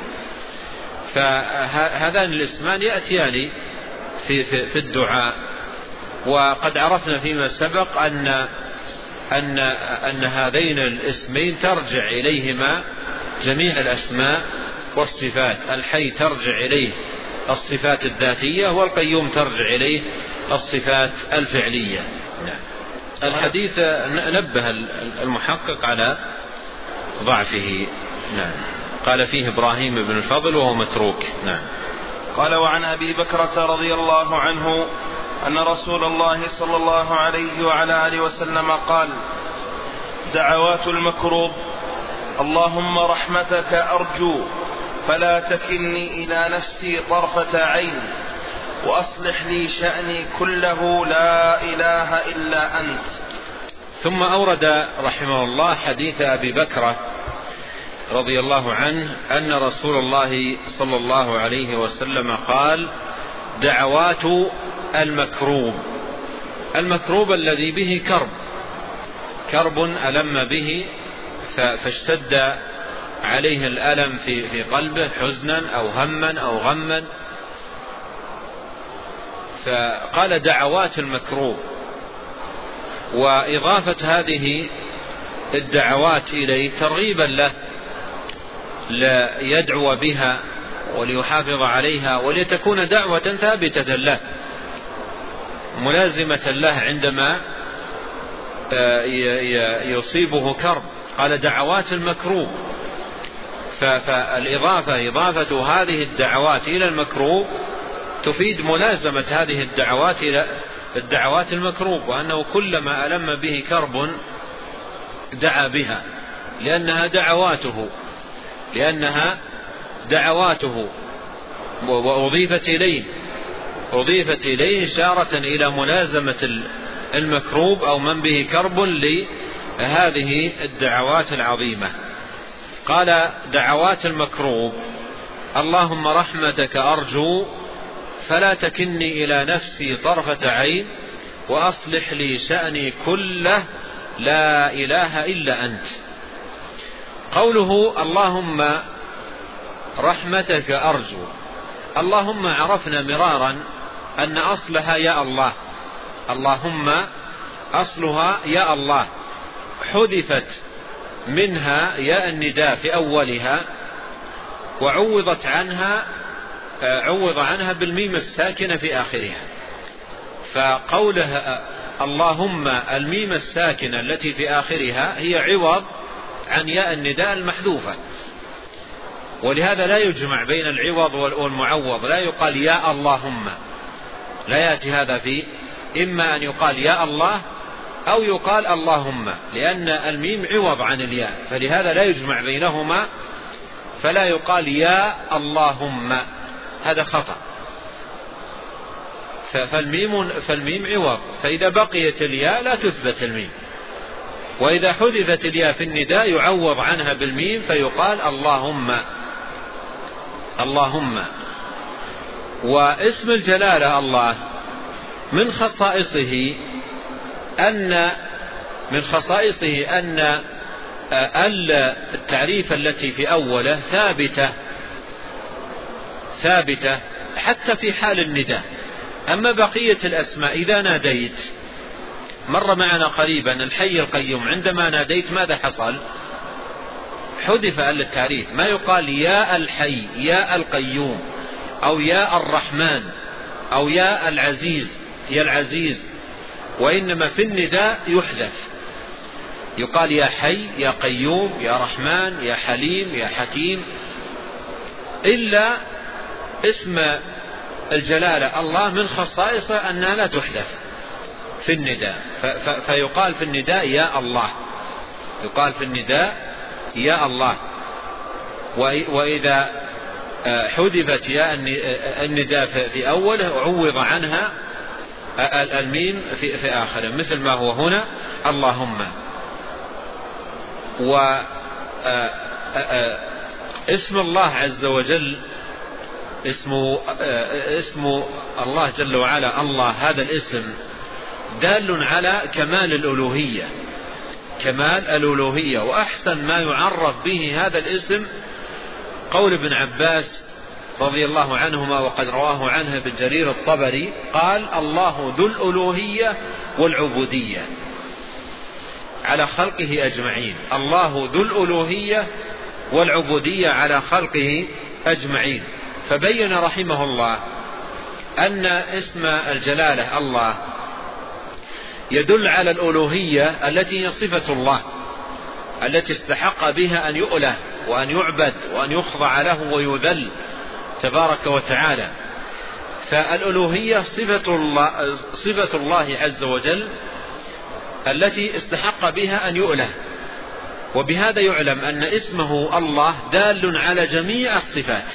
فهذان الاسمان يأتيان في, في, في الدعاء. وقد عرفنا فيما سبق أن, أن, أن هذين الاسمين ترجع إليهما جميع الأسماء والصفات. الحي ترجع إليه الصفات الذاتية، والقيوم ترجع إليه الصفات الفعلية. الحديث نبه المحقق على ضعفه. نعم. قال فيه إبراهيم بن الفضل وهو متروك. نعم. قال: وعن أبي بكرة رضي الله عنه أن رسول الله صلى الله عليه وعلى آله وسلم قال: دعوات المكروب: اللهم رحمتك أرجو فلا تكلني إلى نفسي طرفة عين وأصلح لي شأني كله لا إله إلا أنت. ثم أورد رحمه الله حديث أبي بكرة رضي الله عنه أن رسول الله صلى الله عليه وسلم قال: دعوات المكروب. المكروب الذي به كرب، كرب ألم به فاشتد عليه الألم في في قلبه حزنا أو هما أو غما، فقال دعوات المكروب. وإضافة هذه الدعوات إليه ترغيبا له ليدعو بها وليحافظ عليها ولتكون دعوة ثابتة له ملازمة له عندما يصيبه كرب. قال دعوات المكروب، فالإضافة إضافة هذه الدعوات إلى المكروب تفيد ملازمة هذه الدعوات إلى الدعوات المكروب، وأنه كلما ألم به كرب دعا بها لأنها دعواته لأنها دعواته وأضيفت إليه أضيفت إليه إشارة إلى ملازمة المكروب أو من به كرب لهذه الدعوات العظيمة. قال دعوات المكروب: اللهم رحمتك أرجو فلا تكلني إلى نفسي طرفة عين وأصلح لي شأني كله لا إله إلا أنت. قوله اللهم رحمتك أرجو، اللهم عرفنا مرارا أن أصلها يا الله، اللهم أصلها يا الله، حذفت منها ياء النداء في أولها وعوضت عنها عوض عنها بالميم الساكنة في آخرها. فقولها اللهم الميم الساكنة التي في آخرها هي عوض عن ياء النداء المحذوفة، ولهذا لا يجمع بين العوض والمعوض، لا يقال يا اللهم، لا يأتي هذا فيه، إما أن يقال يا الله أو يقال اللهم، لأن الميم عوض عن الياء، فلهذا لا يجمع بينهما، فلا يقال يا اللهم، هذا خطأ. فالميم, فالميم عوض، فإذا بقيت الياء لا تثبت الميم، وإذا حذفت الياء في النداء يعوض عنها بالميم فيقال اللهم اللهم. واسم الجلالة الله من خصائصه أن من خصائصه أن التعريف التي في أوله ثابتة ثابتة حتى في حال النداء. أما بقية الأسماء إذا ناديت، مر معنا قريبا الحي القيوم، عندما ناديت ماذا حصل؟ حذف التعريف، ما يقال يا الحي يا القيوم أو يا الرحمن أو يا العزيز يا العزيز، وإنما في النداء يحذف، يقال يا حي يا قيوم يا رحمن يا حليم يا حكيم، إلا اسم الجلالة الله من خصائصه أنها لا تحذف في النداء، فيقال في النداء يا الله، يقال في النداء يا الله. وإذا حذفت يا النداء في أوله عوض عنها الميم في, في آخره مثل ما هو هنا اللهم. واسم الله عز وجل اسمه اسم الله جل وعلا الله، هذا الاسم دال على كمال الألوهية، كمال الألوهية. وأحسن ما يعرف به هذا الاسم قول ابن عباس رضي الله عنهما وقد رواه عنه ابن جرير الطبري قال الله ذو الألوهية والعبودية على خلقه أجمعين. الله ذو الألوهية والعبودية على خلقه أجمعين. فبين رحمه الله أن اسم الجلالة الله يدل على الألوهية التي هي صفة الله التي استحق بها أن يؤله وأن يعبد وأن يخضع له ويذل تبارك وتعالى. فالألوهية صفة الله, صفة الله عز وجل التي استحق بها أن يؤله. وبهذا يعلم أن اسمه الله دال على جميع الصفات.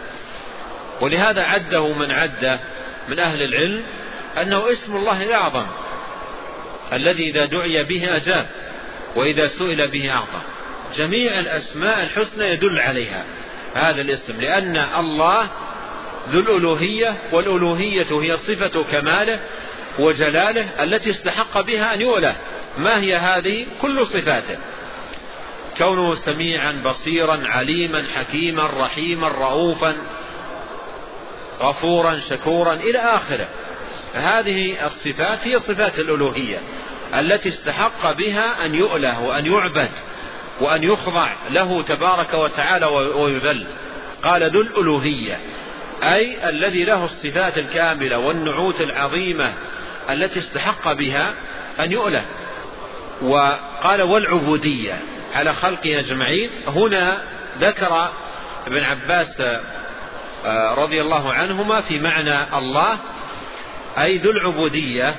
ولهذا عده من عد من أهل العلم أنه اسم الله الأعظم الذي إذا دعي به أجاب وإذا سئل به أعطى. جميع الأسماء الحسنى يدل عليها هذا الاسم، لأن الله ذو الألوهية، والألوهية هي صفة كماله وجلاله التي استحق بها أن يؤله. ما هي هذه؟ كل صفاته، كونه سميعا بصيرا عليما حكيما رحيما رؤوفا غفورا شكورا إلى آخره. هذه الصفات هي صفات الألوهية التي استحق بها أن يؤله وأن يعبد وأن يخضع له تبارك وتعالى ويذل. قال ذو الألوهية أي الذي له الصفات الكاملة والنعوت العظيمة التي استحق بها أن يؤله. وقال والعبودية على خلقه أجمعين. هنا ذكر ابن عباس رضي الله عنهما في معنى الله أي ذو العبودية.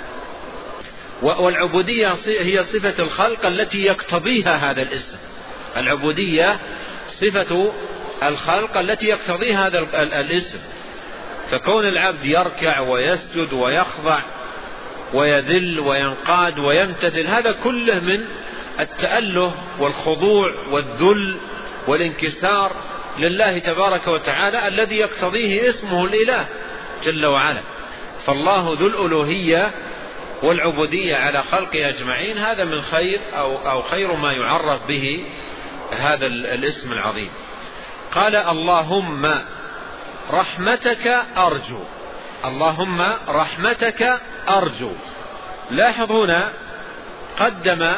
والعبودية هي صفة الخلق التي يقتضيها هذا الاسم. العبودية صفة الخلق التي يقتضيها هذا الاسم. فكون العبد يركع ويسجد ويخضع ويذل وينقاد ويمتثل هذا كله من التأله والخضوع والذل والانكسار لله تبارك وتعالى الذي يقتضيه اسمه الإله جل وعلا. فالله ذو الألوهية والعبودية على خلقه أجمعين. هذا من خير أو, أو خير ما يعرف به هذا الاسم العظيم. قال اللهم رحمتك أرجو. اللهم رحمتك أرجو. لاحظ هنا قدم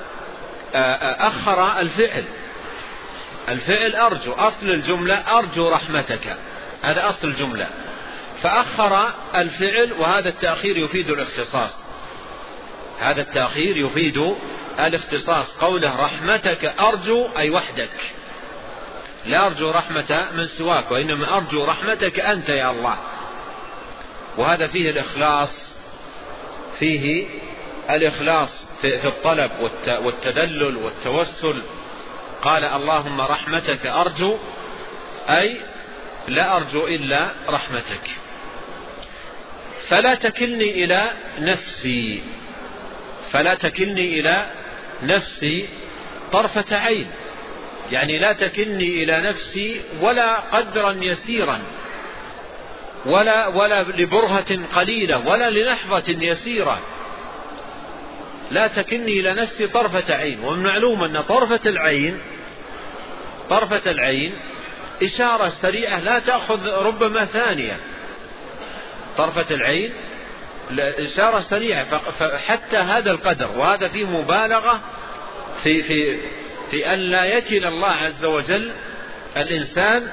أخر الفعل. الفعل أرجو أصل الجملة أرجو رحمتك، هذا أصل الجملة، فأخر الفعل. وهذا التأخير يفيد الاختصاص. هذا التأخير يفيد الاختصاص. قوله رحمتك أرجو أي وحدك، لا أرجو رحمة من سواك، وإنما أرجو رحمتك أنت يا الله. وهذا فيه الإخلاص، فيه الإخلاص في الطلب والتدلل والتوسل. قال اللهم رحمتك أرجو أي لا أرجو إلا رحمتك. فلا تكلني إلى نفسي، فلا تكلني إلى نفسي طرفة عين، يعني لا تكلني إلى نفسي ولا قدرا يسيرا، ولا, ولا لبرهة قليلة، ولا للحظة يسيرة. لا تكلني إلى نفسي طرفة عين. ومن معلوم أن طرفة العين طرفة العين إشارة سريعة لا تأخذ ربما ثانية. طرفة العين إشارة سريعة، فحتى هذا القدر. وهذا فيه مبالغة في, في, في أن لا يكل الله عز وجل الإنسان،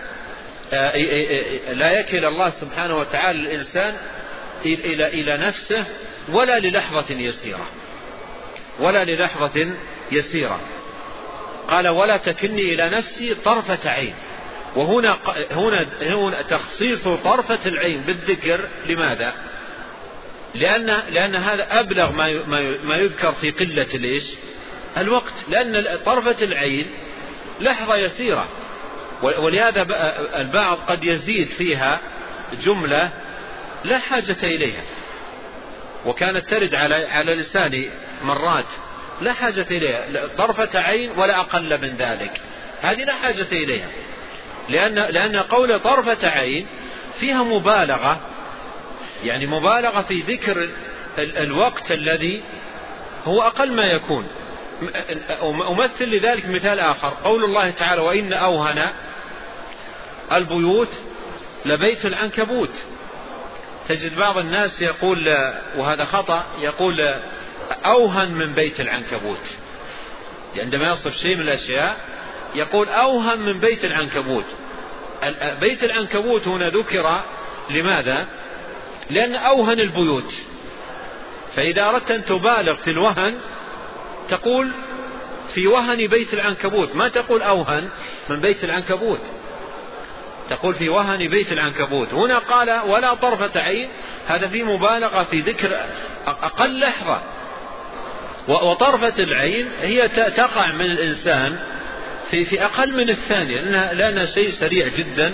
لا يكل الله سبحانه وتعالى الإنسان إلى, إلى نفسه ولا للحظة يسيرة، ولا للحظة يسيرة. قال ولا تكلني إلى نفسي طرفة عين. وهنا هنا هنا تخصيص طرفة العين بالذكر. لماذا؟ لأن لأن هذا أبلغ ما ما يذكر في قلة ليش الوقت، لأن طرفة العين لحظة يسيرة، ولهذا البعض قد يزيد فيها جملة لا حاجة إليها، وكانت ترد على على لساني مرات لا حاجة إليها، طرفة عين ولا أقل من ذلك، هذه لا حاجة إليها، لأن لأن قول طرفة عين فيها مبالغة، يعني مبالغة في ذكر الوقت الذي هو أقل ما يكون. أمثل لذلك مثال آخر، قول الله تعالى: وإن أوهن البيوت لبيت العنكبوت. تجد بعض الناس يقول، وهذا خطأ، يقول أوهن من بيت العنكبوت، عندما يصف شيء من الأشياء يقول أوهن من بيت العنكبوت. بيت العنكبوت هنا ذكر لماذا؟ لأن أوهن البيوت، فإذا أردت أن تبالغ في الوهن تقول في وهن بيت العنكبوت، ما تقول أوهن من بيت العنكبوت، تقول في وهن بيت العنكبوت. هنا قال ولا طرفة عين، هذا في مبالغة في ذكر أقل لحظة. وطرفة العين هي تقع من الإنسان في في أقل من الثانية، لأنها, لأنها شيء سريع جدا.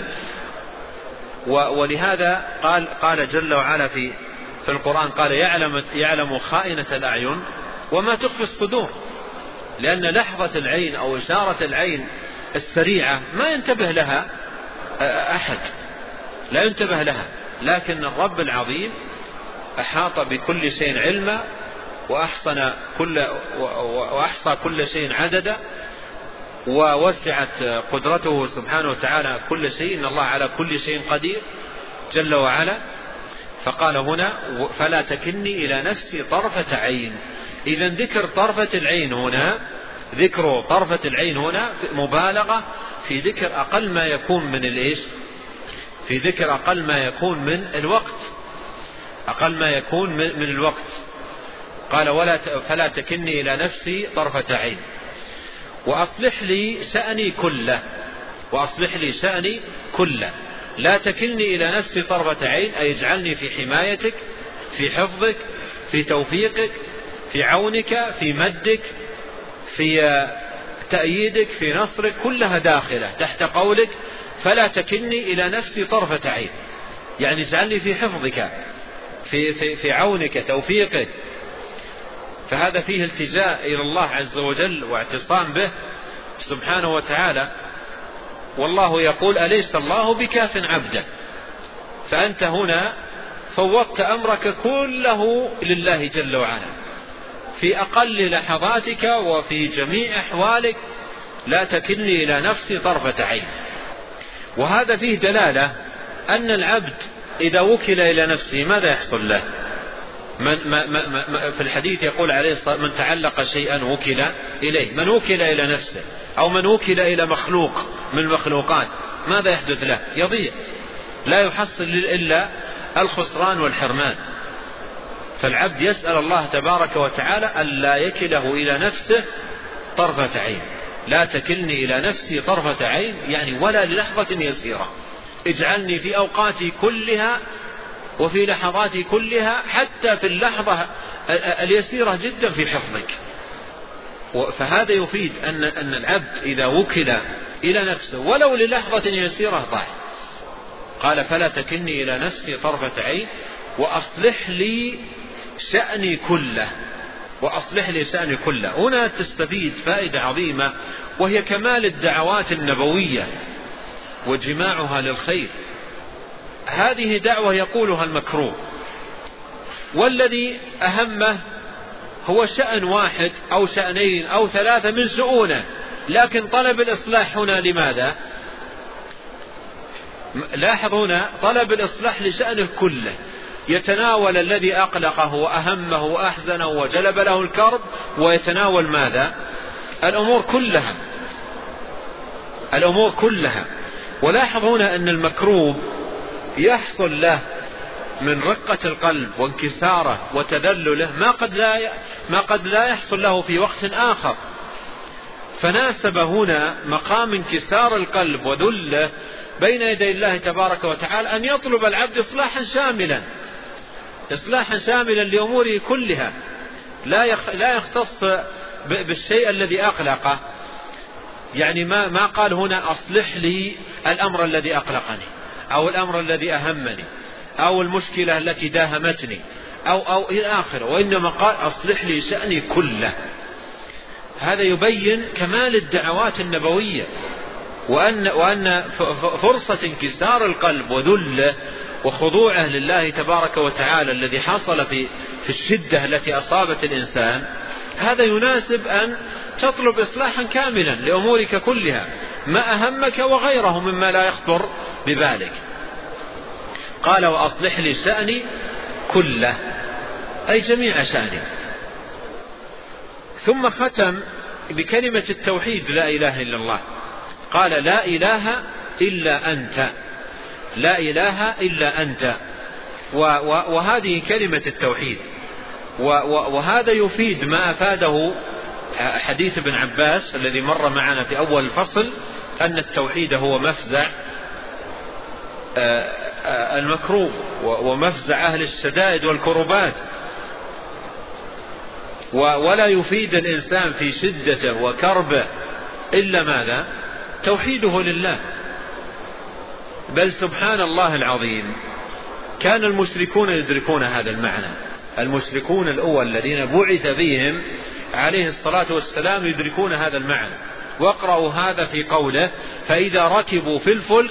ولهذا قال قال جل وعلا في في القرآن، قال يعلم يعلم خائنة الأعين وما تخفي الصدور، لأن لحظة العين أو إشارة العين السريعة ما ينتبه لها أحد، لا ينتبه لها، لكن الرب العظيم أحاط بكل شيء علما وأحصن كل وأحصى كل شيء عددا، ووسعت قدرته سبحانه وتعالى كل شيء، إن الله على كل شيء قدير جل وعلا. فقال هنا فلا تكلني إلى نفسي طرفة عين. إذن ذكر طرفة العين هنا، ذكر طرفة العين هنا مبالغة في ذكر أقل ما يكون من الإيش، في ذكر أقل ما يكون من الوقت، أقل ما يكون من الوقت. قال ولا فلا تكلني إلى نفسي طرفة عين وأصلح لي شأني كله، وأصلح لي شأني كله. لا تكلني إلى نفسي طرفة عين، أي اجعلني في حمايتك، في حفظك، في توفيقك، في عونك، في مدك، في تأييدك، في نصرك، كلها داخلة تحت قولك فلا تكلني إلى نفسي طرفة عين، يعني اجعلني في حفظك، في, في, في عونك، توفيقك. فهذا فيه التجاء إلى الله عز وجل واعتصام به سبحانه وتعالى. والله يقول أليس الله بكاف عبده، فأنت هنا فوضت أمرك كله لله جل وعلا في أقل لحظاتك وفي جميع أحوالك. لا تكلني إلى نفسي طرفة عين. وهذا فيه دلالة أن العبد إذا وكل إلى نفسه ماذا يحصل له؟ من ما ما ما في الحديث يقول عليه الصلاة من تعلق شيئا وكل إليه، من وكل إلى نفسه أو من وكل إلى مخلوق من المخلوقات ماذا يحدث له؟ يضيع، لا يحصل إلا الخسران والحرمان. فالعبد يسأل الله تبارك وتعالى ألا يكله إلى نفسه طرفة عين. لا تكلني إلى نفسي طرفة عين، يعني ولا للحظة يسيرة، اجعلني في أوقاتي كلها وفي لحظاتي كلها، حتى في اللحظة اليسيرة جدا في حفظك. فهذا يفيد أن أن العبد إذا وكل إلى نفسه ولو للحظة يسيرة ضاع. قال فلا تكلني إلى نفسي طرفة عين وأصلح لي شأني كله، وأصلح لي شأني كله. هنا تستفيد فائدة عظيمة، وهي كمال الدعوات النبوية وجماعها للخير. هذه دعوة يقولها المكروه، والذي أهمه هو شأن واحد أو شأنين أو ثلاثة من شؤونه، لكن طلب الإصلاح هنا لماذا؟ لاحظ هنا طلب الإصلاح لشأنه كله، يتناول الذي أقلقه وأهمه وأحزنه وجلب له الكرب، ويتناول ماذا؟ الأمور كلها، الأمور كلها. ولاحظ هنا أن المكروب يحصل له من رقة القلب وانكساره وتذلله ما قد لا ما قد لا يحصل له في وقت آخر. فناسب هنا مقام انكسار القلب وذله بين يدي الله تبارك وتعالى أن يطلب العبد إصلاحا شاملا، إصلاحا شاملا لأموره كلها، لا لا يختص بالشيء الذي أقلقه. يعني ما ما قال هنا أصلح لي الأمر الذي أقلقني أو الأمر الذي أهمني أو المشكلة التي داهمتني أو, أو إلى آخره، وإنما قال أصلح لي شأني كله. هذا يبين كمال الدعوات النبوية، وأن, وأن فرصة انكسار القلب وذله وخضوعه لله تبارك وتعالى الذي حصل في, في الشدة التي أصابت الإنسان، هذا يناسب أن تطلب إصلاحا كاملا لأمورك كلها، ما أهمك وغيره مما لا يخطر ببالك. قال وأصلح لي شأني كله، أي جميع شأني. ثم ختم بكلمة التوحيد لا إله إلا الله، قال لا إله إلا أنت، لا إله إلا أنت. وهذه كلمة التوحيد، وهذا يفيد ما أفاده حديث ابن عباس الذي مر معنا في أول الفصل، أن التوحيد هو مفزع المكروب ومفزع أهل الشدائد والكربات، ولا يفيد الإنسان في شدته وكربه إلا ماذا؟ توحيده لله. بل سبحان الله العظيم كان المشركون يدركون هذا المعنى، المشركون الأول الذين بعث بهم عليه الصلاة والسلام يدركون هذا المعنى. واقرأوا هذا في قوله فإذا ركبوا في الفلك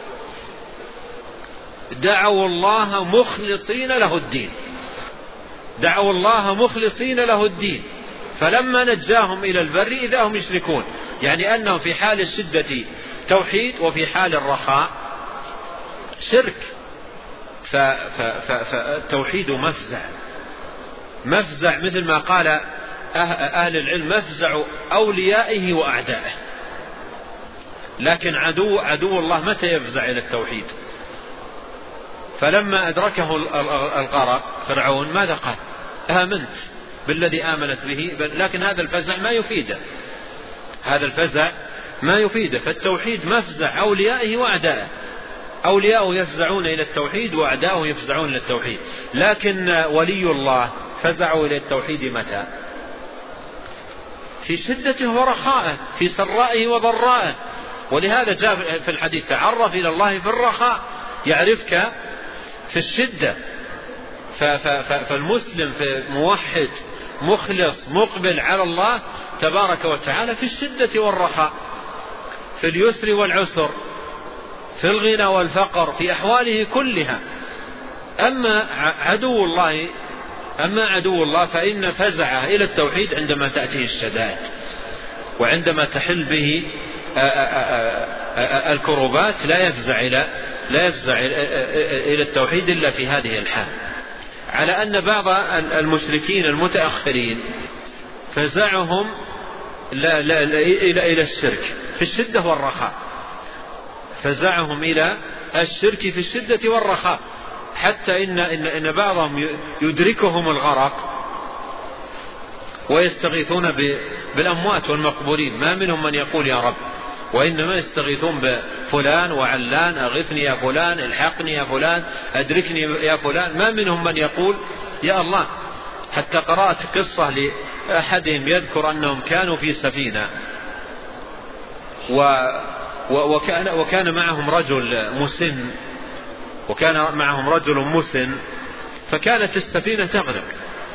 دعوا الله مخلصين له الدين، دعوا الله مخلصين له الدين، فلما نجاهم إلى البر إذا هم يشركون، يعني أنهم في حال الشدة توحيد وفي حال الرخاء شرك. فالتوحيد مفزع، مفزع مثل ما قال أهل العلم مفزع أوليائه وأعدائه. لكن عدو عدو الله متى يفزع إلى التوحيد؟ فلما أدركه الغرق فرعون ماذا قال؟ آمنت بالذي آمنت به، لكن هذا الفزع ما يفيده، هذا الفزع ما يفيده. فالتوحيد مفزع أوليائه وأعدائه، أولياءه يفزعون إلى التوحيد وأعداؤه يفزعون إلى التوحيد. لكن ولي الله فزعوا إلى التوحيد متى؟ في شدته ورخائه، في سرائه وضرائه. ولهذا جاء في الحديث تعرف إلى الله في الرخاء يعرفك في الشدة. فالمسلم في موحد مخلص مقبل على الله تبارك وتعالى في الشدة والرخاء، في اليسر والعسر، في الغنى والفقر، في أحواله كلها. أما عدو الله أما عدو الله فإن فزعه إلى التوحيد عندما تأتيه الشدائد، وعندما تحل به الكربات لا يفزع إلى لا يفزع إلى التوحيد إلا في هذه الحال. على أن بعض المشركين المتأخرين فزعهم لا لا إلى الشرك في الشدة والرخاء، فزعهم إلى الشرك في الشدة والرخاء، حتى إن, إن, إن بعضهم يدركهم الغرق ويستغيثون بالأموات والمقبورين، ما منهم من يقول يا رب، وإنما يستغيثون بفلان وعلان، أغثني يا فلان، الحقني يا فلان، أدركني يا فلان، ما منهم من يقول يا الله. حتى قرأت قصة لأحدهم يذكر أنهم كانوا في سفينة و وكان, وكان معهم رجل مسن وكان معهم رجل مسن فكانت السفينة تغرق،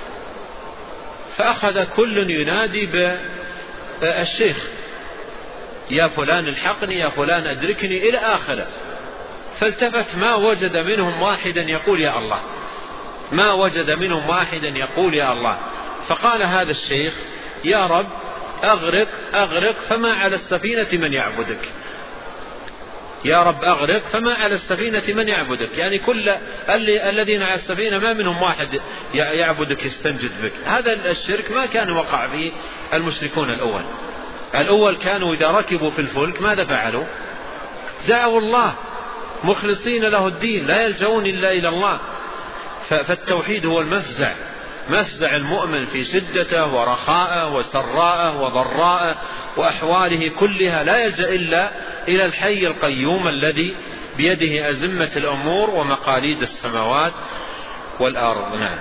فأخذ كل ينادي بالشيخ يا فلان الحقني يا فلان أدركني إلى آخره. فالتفت ما وجد منهم واحدا يقول يا الله، ما وجد منهم واحدا يقول يا الله. فقال هذا الشيخ يا رب أغرق أغرق فما على السفينة من يعبدك، يا رب أغرق فما على السفينة من يعبدك، يعني كل الذين على السفينة ما منهم واحد يعبدك يستنجد بك. هذا الشرك ما كان وقع فيه المشركون الأول. الأول كانوا إذا ركبوا في الفلك ماذا فعلوا؟ دعوا الله مخلصين له الدين، لا يلجؤون إلا إلى الله. فالتوحيد هو المفزع، مفزع المؤمن في شدته ورخائه وسراءه وضراءه وأحواله كلها، لا يلجأ إلا إلى الحي القيوم الذي بيده أزمة الأمور ومقاليد السماوات والأرض. نعم.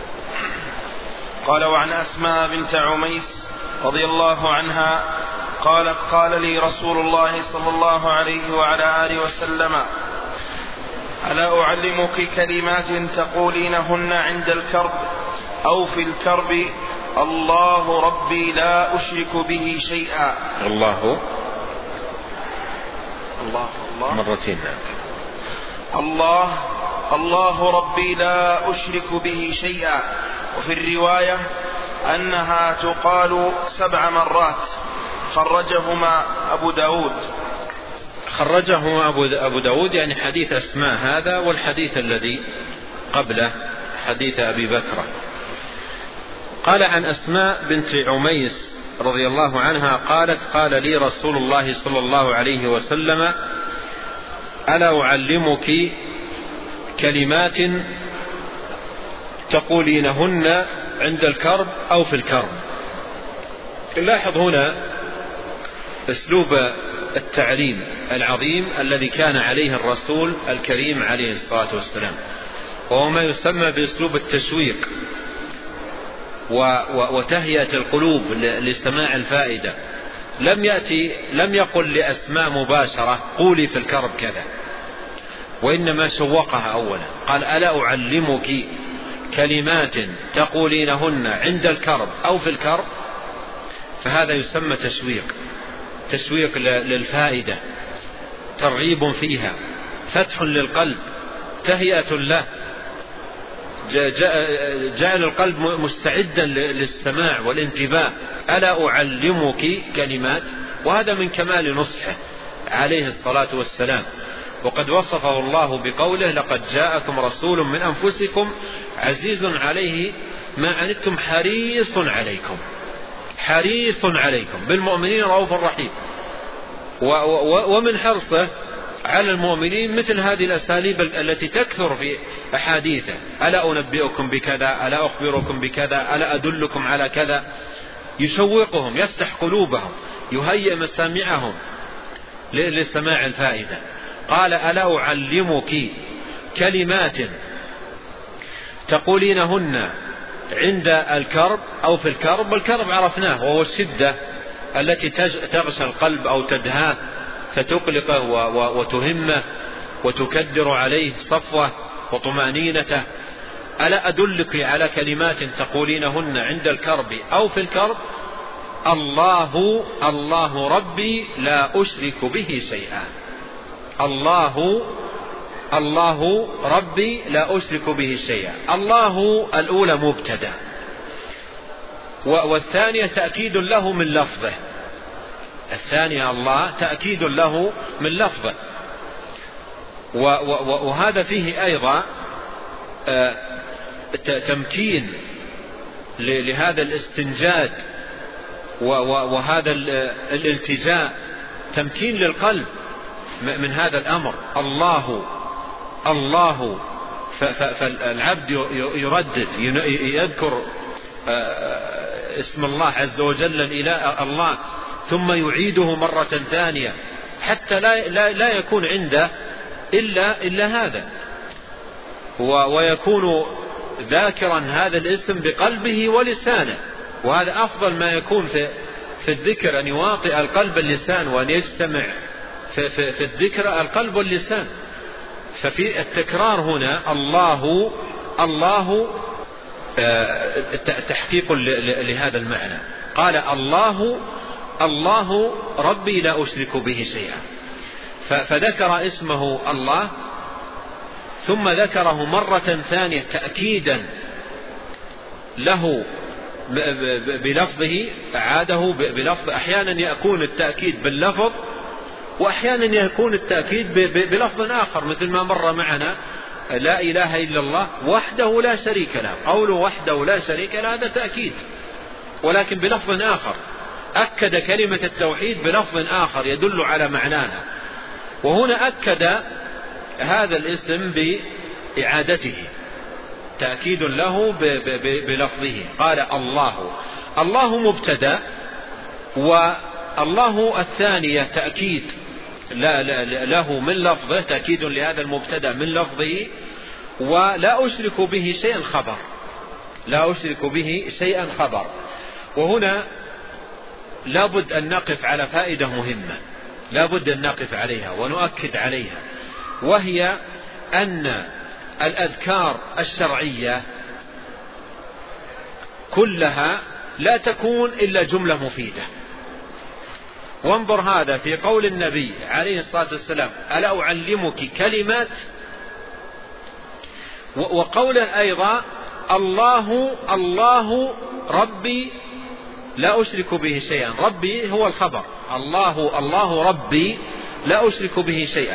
قال وعن أسماء بنت عميس رضي الله عنها قالت قال لي رسول الله صلى الله عليه وعلى آله وسلم ألا أعلمك كلمات تقولينهن عند الكرب أو في الكرب؟ الله ربي لا أشرك به شيئا. الله الله الله مرتين. الله الله ربي لا أشرك به شيئا. وفي الرواية أنها تقال سبع مرات. خرجهما أبو داود. خرجه أبو داود يعني حديث أسماء هذا، والحديث الذي قبله حديث أبي بكر. قال عن أسماء بنت عميس رضي الله عنها قالت: قال لي رسول الله صلى الله عليه وسلم: ألا أعلمك كلمات تقولينهن عند الكرب أو في الكرب؟ لاحظ هنا أسلوب التعليم العظيم الذي كان عليه الرسول الكريم عليه الصلاة والسلام، وهو ما يسمى بأسلوب التشويق وتهيئة القلوب لاستماع الفائدة. لم يأتي لم يقل لأسماء مباشرة قولي في الكرب كذا، وإنما شوقها أولا. قال: ألا أعلمك كلمات تقولينهن عند الكرب أو في الكرب؟ فهذا يسمى تشويق، تشويق للفائدة، ترغيب فيها، فتح للقلب، تهيئة له، جعل القلب مستعدا للسماع والانتباه. ألا أعلمك كلمات؟ وهذا من كمال نصحه عليه الصلاة والسلام. وقد وصفه الله بقوله: لقد جاءكم رسول من أنفسكم عزيز عليه ما عنتم حريص عليكم، حريص عليكم بالمؤمنين رؤوف رحيم. ومن حرصه على المؤمنين مثل هذه الأساليب التي تكثر في أحاديثه: ألا أنبئكم بكذا، ألا أخبركم بكذا، ألا أدلكم على كذا. يشوقهم، يفتح قلوبهم، يهيئ مسامعهم لسماع الفائدة. قال: ألا أعلمك كلمات تقولينهن عند الكرب أو في الكرب؟ والكرب عرفناه، وهو الشدة التي تغشى القلب أو تدهاه فتقلقه وتهمه وتكدر عليه صفوه وطمأنينته. ألا أدلك على كلمات تقولينهن عند الكرب أو في الكرب؟ الله الله ربي لا أشرك به شيئا. الله الله ربي لا أشرك به شيئا. الله الأولى مبتدأ، والثانية تأكيد له من لفظه. الثانية الله تأكيد له من لفظه. وهذا فيه أيضا تمكين لهذا الاستنجاد وهذا الالتجاء، تمكين للقلب من هذا الأمر. الله الله، فالعبد يردد يذكر اسم الله عز وجل إلى الله، ثم يعيده مرة ثانية حتى لا, لا, لا يكون عنده إلا, إلا هذا، ويكون ذاكرا هذا الاسم بقلبه ولسانه. وهذا أفضل ما يكون في, في الذكر، أن يواطئ القلب اللسان، وأن يجتمع في, في, في الذكر القلب واللسان. ففي التكرار هنا الله الله تحقيق لهذا المعنى. قال: الله الله ربي لا أشرك به شيئا. فذكر اسمه الله، ثم ذكره مرة ثانية تأكيدا له بلفظه، عاده بلفظ. أحيانا يكون التأكيد باللفظ، وأحيانا يكون التأكيد بلفظ آخر، مثل ما مر معنا: لا إله إلا الله وحده لا شريك له. قوله وحده لا شريك له هذا تأكيد، ولكن بلفظ آخر، أكد كلمة التوحيد بلفظ آخر يدل على معناها. وهنا أكد هذا الاسم بإعادته، تأكيد له بلفظه. قال: الله الله مبتدأ، والله الثانية تأكيد له من لفظه، تأكيد لهذا المبتدأ من لفظه. ولا أشرك به شيئا خبر، لا أشرك به شيئا خبر. وهنا لابد أن نقف على فائدة مهمة، لابد أن نقف عليها ونؤكد عليها، وهي أن الأذكار الشرعية كلها لا تكون إلا جملة مفيدة. وانظر هذا في قول النبي عليه الصلاة والسلام: ألا أعلمك كلمات؟ وقوله أيضا: الله الله ربي لا أشرك به شيئا. ربي هو الخبر، الله الله ربي لا أشرك به شيئا.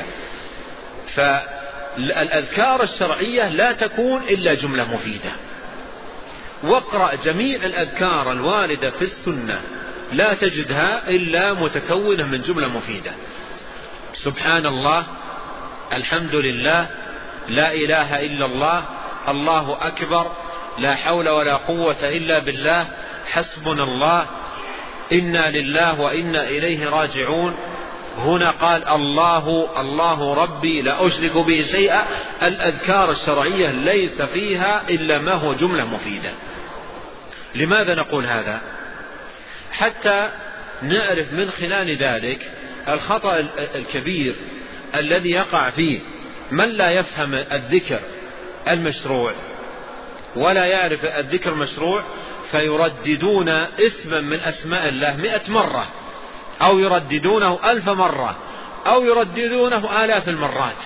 فالأذكار الشرعية لا تكون إلا جملة مفيدة. واقرأ جميع الأذكار الواردة في السنة لا تجدها إلا متكونة من جملة مفيدة: سبحان الله، الحمد لله، لا إله إلا الله، الله أكبر، لا حول ولا قوة إلا بالله، حسبنا الله، إنا لله وإنا إليه راجعون. هنا قال: الله الله ربي لا أشرك به شيئا. الأذكار الشرعية ليس فيها إلا ما هو جملة مفيدة. لماذا نقول هذا؟ حتى نعرف من خلال ذلك الخطأ الكبير الذي يقع فيه من لا يفهم الذكر المشروع ولا يعرف الذكر المشروع، فيرددون اسما من أسماء الله مئة مرة، أو يرددونه ألف مرة، أو يرددونه آلاف المرات.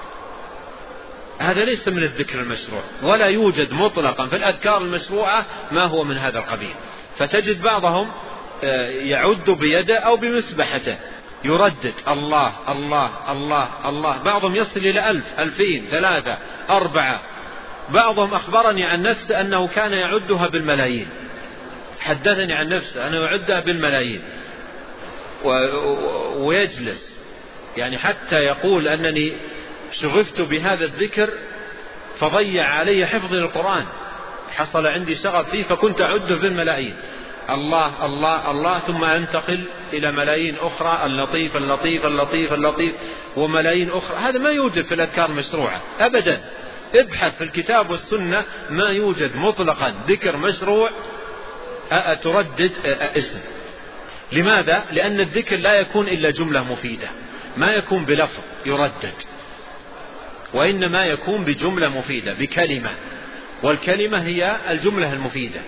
هذا ليس من الذكر المشروع، ولا يوجد مطلقا في الأذكار المشروعة ما هو من هذا القبيل. فتجد بعضهم يعد بيده أو بمسبحته يردد الله الله الله الله، بعضهم يصل إلى ألف، ألفين، ثلاثة، أربعة. بعضهم أخبرني عن نفسه أنه كان يعدها بالملايين، حدثني عن نفسه أنه يعدها بالملايين، ويجلس يعني حتى يقول أنني شغفت بهذا الذكر فضيع علي حفظ القرآن، حصل عندي شغف فيه فكنت أعده بالملايين، الله الله الله، ثم أنتقل إلى ملايين أخرى، اللطيف اللطيف اللطيف اللطيف، وملايين أخرى. هذا ما يوجد في الأذكار المشروعة أبدا. ابحث في الكتاب والسنة، ما يوجد مطلقا ذكر مشروع تردد اسم. لماذا؟ لأن الذكر لا يكون إلا جملة مفيدة، ما يكون بلفظ يردد، وإنما يكون بجملة مفيدة، بكلمة، والكلمة هي الجملة المفيدة.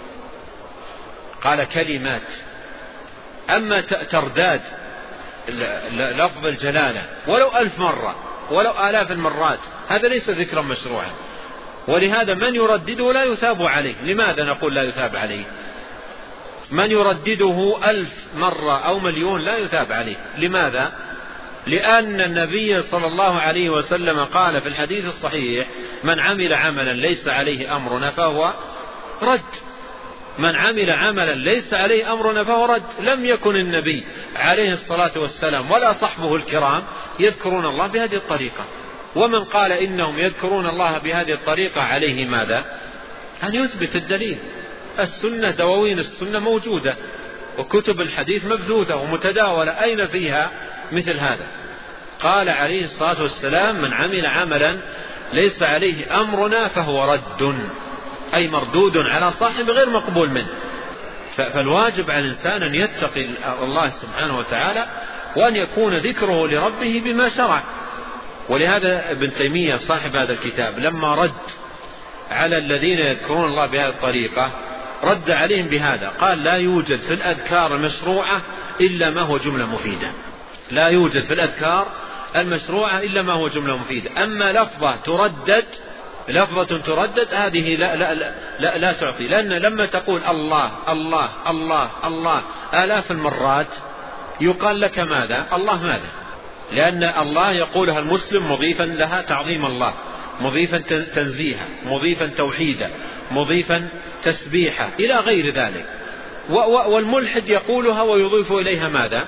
قال كلمات. أما ترداد لفظ الجلالة ولو ألف مرة ولو آلاف المرات، هذا ليس ذكرا مشروعا. ولهذا من يردده لا يثاب عليه. لماذا نقول لا يثاب عليه؟ من يردده ألف مرة أو مليون لا يثاب عليه. لماذا؟ لأن النبي صلى الله عليه وسلم قال في الحديث الصحيح: من عمل عملا ليس عليه أمرنا فهو رد. من عمل عملا ليس عليه أمرنا فهو رد. لم يكن النبي عليه الصلاة والسلام ولا صحبه الكرام يذكرون الله بهذه الطريقة. ومن قال إنهم يذكرون الله بهذه الطريقة عليه ماذا؟ أن يثبت الدليل. السنة، دواوين السنة موجودة، وكتب الحديث مبثوثة ومتداولة، أين فيها مثل هذا؟ قال عليه الصلاة والسلام: من عمل عملا ليس عليه أمرنا فهو رد، أي مردود على صاحب غير مقبول منه. فالواجب على الإنسان أن يتقي الله سبحانه وتعالى، وأن يكون ذكره لربه بما شرع. ولهذا ابن تيمية صاحب هذا الكتاب لما رد على الذين يذكرون الله بهذه الطريقة رد عليهم بهذا، قال: لا يوجد في الأذكار المشروعة إلا ما هو جملة مفيدة. لا يوجد في الأذكار المشروعة إلا ما هو جملة مفيدة. أما لفظة تردد لفظة تردد هذه لا, لا, لا, لا, لا تعطي. لأن لما تقول الله الله الله الله آلاف المرات يقال لك ماذا؟ الله ماذا؟ لأن الله يقولها المسلم مضيفا لها تعظيم الله، مضيفا تنزيها، مضيفا توحيدا، مضيفا تسبيحا، إلى غير ذلك. والملحد يقولها ويضيف إليها ماذا؟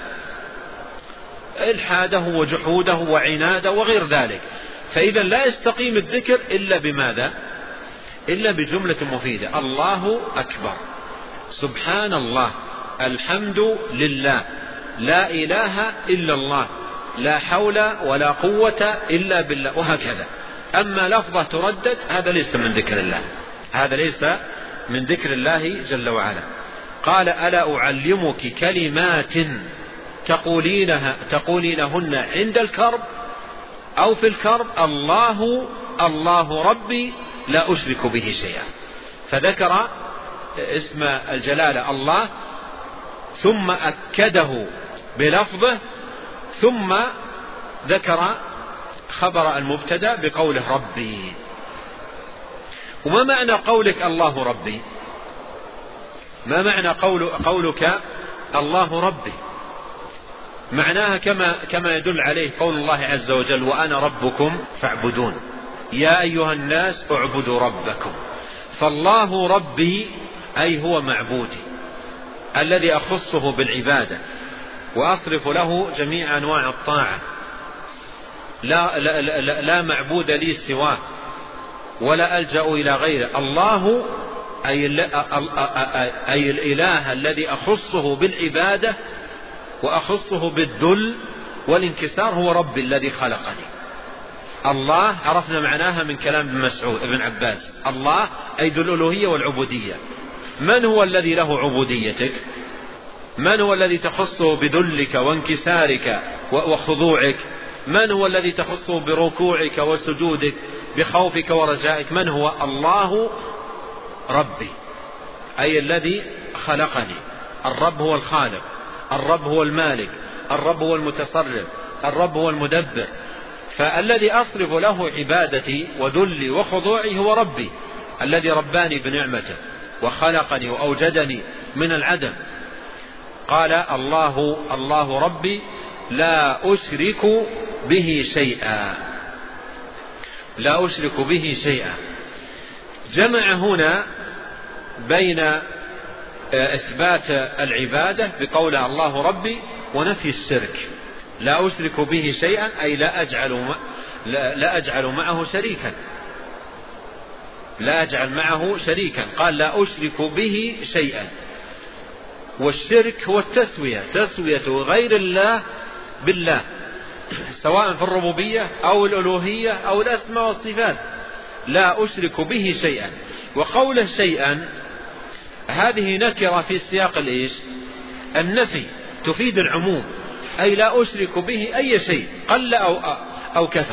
إلحاده وجحوده وعناده وغير ذلك. فإذا لا يستقيم الذكر إلا بماذا؟ إلا بجملة مفيدة: الله أكبر، سبحان الله، الحمد لله، لا إله إلا الله، لا حول ولا قوة إلا بالله، وهكذا. أما لفظة تردد هذا ليس من ذكر الله، هذا ليس من ذكر الله جل وعلا. قال: ألا أعلمك كلمات تقولينها تقولينهن عند الكرب؟ أو في الكرب الله الله ربي لا أشرك به شيئا. فذكر اسم الجلالة الله ثم أكده بلفظه ثم ذكر خبر المبتدأ بقوله ربي. وما معنى قولك الله ربي؟ ما معنى قول قولك الله ربي؟ معناها كما كما يدل عليه قول الله عز وجل وأنا ربكم فاعبدون يا أيها الناس اعبدوا ربكم. فالله ربي أي هو معبودي الذي أخصه بالعبادة وأصرف له جميع أنواع الطاعة، لا, لا, لا, لا معبود لي سواه ولا ألجأ إلى غيره. الله أي, أي الإله الذي أخصه بالعبادة وأخصه بالذل والانكسار هو ربي الذي خلقني. الله عرفنا معناها من كلام ابن مسعود ابن عباس، الله أي ذو الألوهية والعبودية. من هو الذي له عبوديتك؟ من هو الذي تخصه بذلك وانكسارك وخضوعك؟ من هو الذي تخصه بركوعك وسجودك بخوفك ورجائك؟ من هو؟ الله ربي أي الذي خلقني. الرب هو الخالق، الرب هو المالك، الرب هو المتصرف، الرب هو المدبر. فالذي أصرف له عبادتي وذلي وخضوعي هو ربي الذي رباني بنعمته وخلقني وأوجدني من العدم. قال الله الله ربي لا أشرك به شيئا، لا أشرك به شيئا. جمع هنا بين إثبات العبادة بقول الله ربي ونفي الشرك. لا أشرك به شيئا أي لا أجعل لا أجعل معه شريكا، لا أجعل معه شريكا. قال لا أشرك به شيئا. والشرك هو التسوية، تسوية غير الله بالله سواء في الربوبية أو الألوهية أو الأسماء والصفات. لا أشرك به شيئا. وقوله شيئا هذه نكرة في سياق الإيش؟ النفي، تفيد العموم، أي لا أشرك به أي شيء قل أو أو كثر.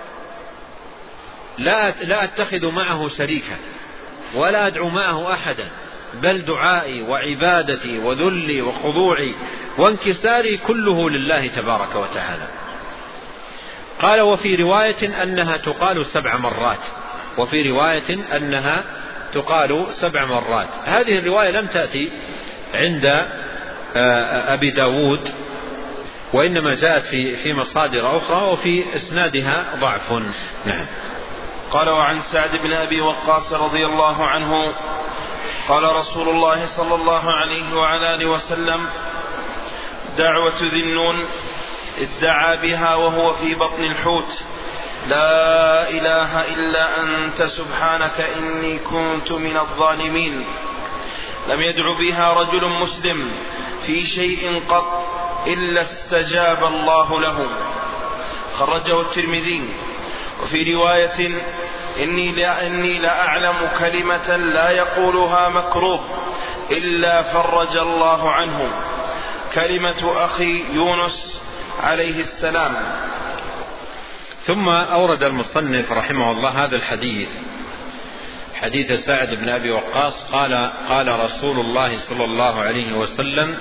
لا لا أتخذ معه شريكا ولا أدعو معه أحدا، بل دعائي وعبادتي وذلي وخضوعي وانكساري كله لله تبارك وتعالى. قال وفي رواية أنها تقال سبع مرات، وفي رواية أنها تقال سبع مرات. هذه الرواية لم تأتي عند أبي داود وإنما جاءت في في مصادر أخرى وفي إسنادها ضعف. نعم. قال وعن سعد بن أبي وقاص رضي الله عنه قال رسول الله صلى الله عليه وعلى آله وسلم دعوة ذي النون ادعى بها وهو في بطن الحوت لا إله إلا أنت سبحانك إني كنت من الظالمين. لم يدع بها رجل مسلم في شيء قط إلا استجاب الله له. خرجه الترمذي. وفي رواية إني لا, إني لا أعلم كلمة لا يقولها مكروب إلا فرج الله عنه، كلمة أخي يونس عليه السلام. ثم أورد المصنف رحمه الله هذا الحديث، حديث سعد بن أبي وقاص قال قال رسول الله صلى الله عليه وسلم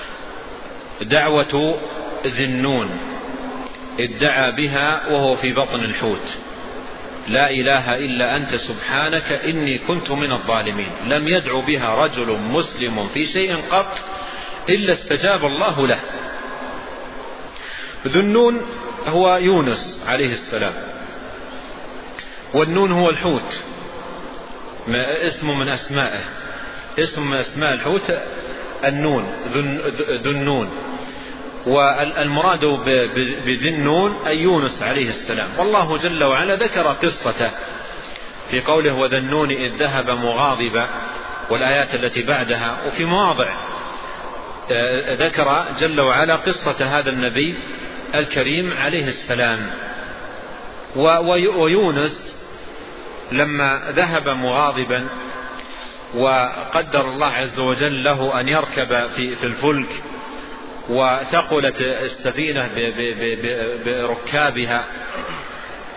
دعوة ذي النون ادعى بها وهو في بطن الحوت لا إله إلا أنت سبحانك إني كنت من الظالمين. لم يدعو بها رجل مسلم في شيء قط إلا استجاب الله له. ذو النون هو يونس عليه السلام، والنون هو الحوت، اسم من أسمائه، اسم من أسماء الحوت النون، ذو النون. والمراد بذي النون أي يونس عليه السلام. والله جل وعلا ذكر قصته في قوله وذا النون إذ ذهب مغاضبا والآيات التي بعدها. وفي مواضع ذكر جل وعلا قصة هذا النبي الكريم عليه السلام. ويونس لما ذهب مغاضبا وقدر الله عز وجل له أن يركب في الفلك وثقلت السفينة بركابها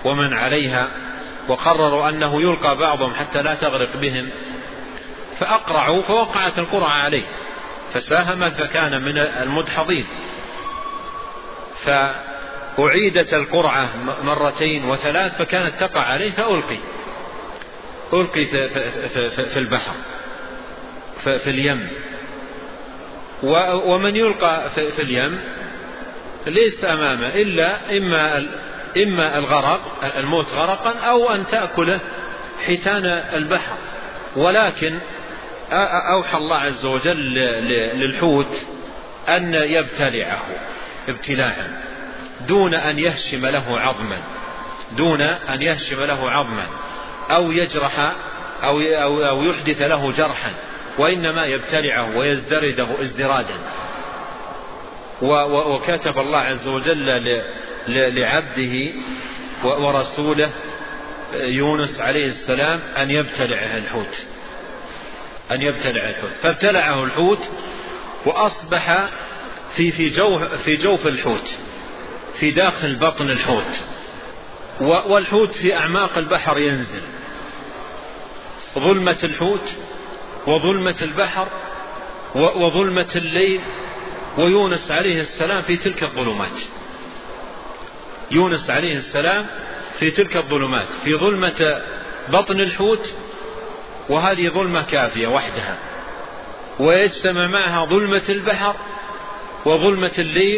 ومن عليها، وقرروا أنه يلقى بعضهم حتى لا تغرق بهم، فأقرعوا فوقعت القرعة عليه فساهم فكان من المدحضين. فأعيدت القرعة مرتين وثلاث فكانت تقع عليه فألقي ألقي في, في, في, في البحر في, في اليم. ومن يلقى في, في اليم ليس أمامه إلا إما إما الغرق الموت غرقا أو أن تأكله حيتان البحر. ولكن أوحى الله عز وجل للحوت أن يبتلعه ابتلاعا دون أن يهشم له عظما دون أن يهشم له عظما أو يجرح أو أو يحدث له جرحا، وإنما يبتلعه ويزدرده ازدرادا. وكتب الله عز وجل لعبده ورسوله يونس عليه السلام أن يبتلعه الحوت أن يبتلع الحوت فابتلعه الحوت وأصبح في في جوف في جوف الحوت في داخل بطن الحوت. والحوت في أعماق البحر ينزل، ظلمة الحوت وظلمة البحر وظلمة الليل، ويونس عليه السلام في تلك الظلمات يونس عليه السلام في تلك الظلمات في ظلمة بطن الحوت، وهذه ظلمة كافية وحدها، ويجتمع معها ظلمة البحر وظلمة الليل،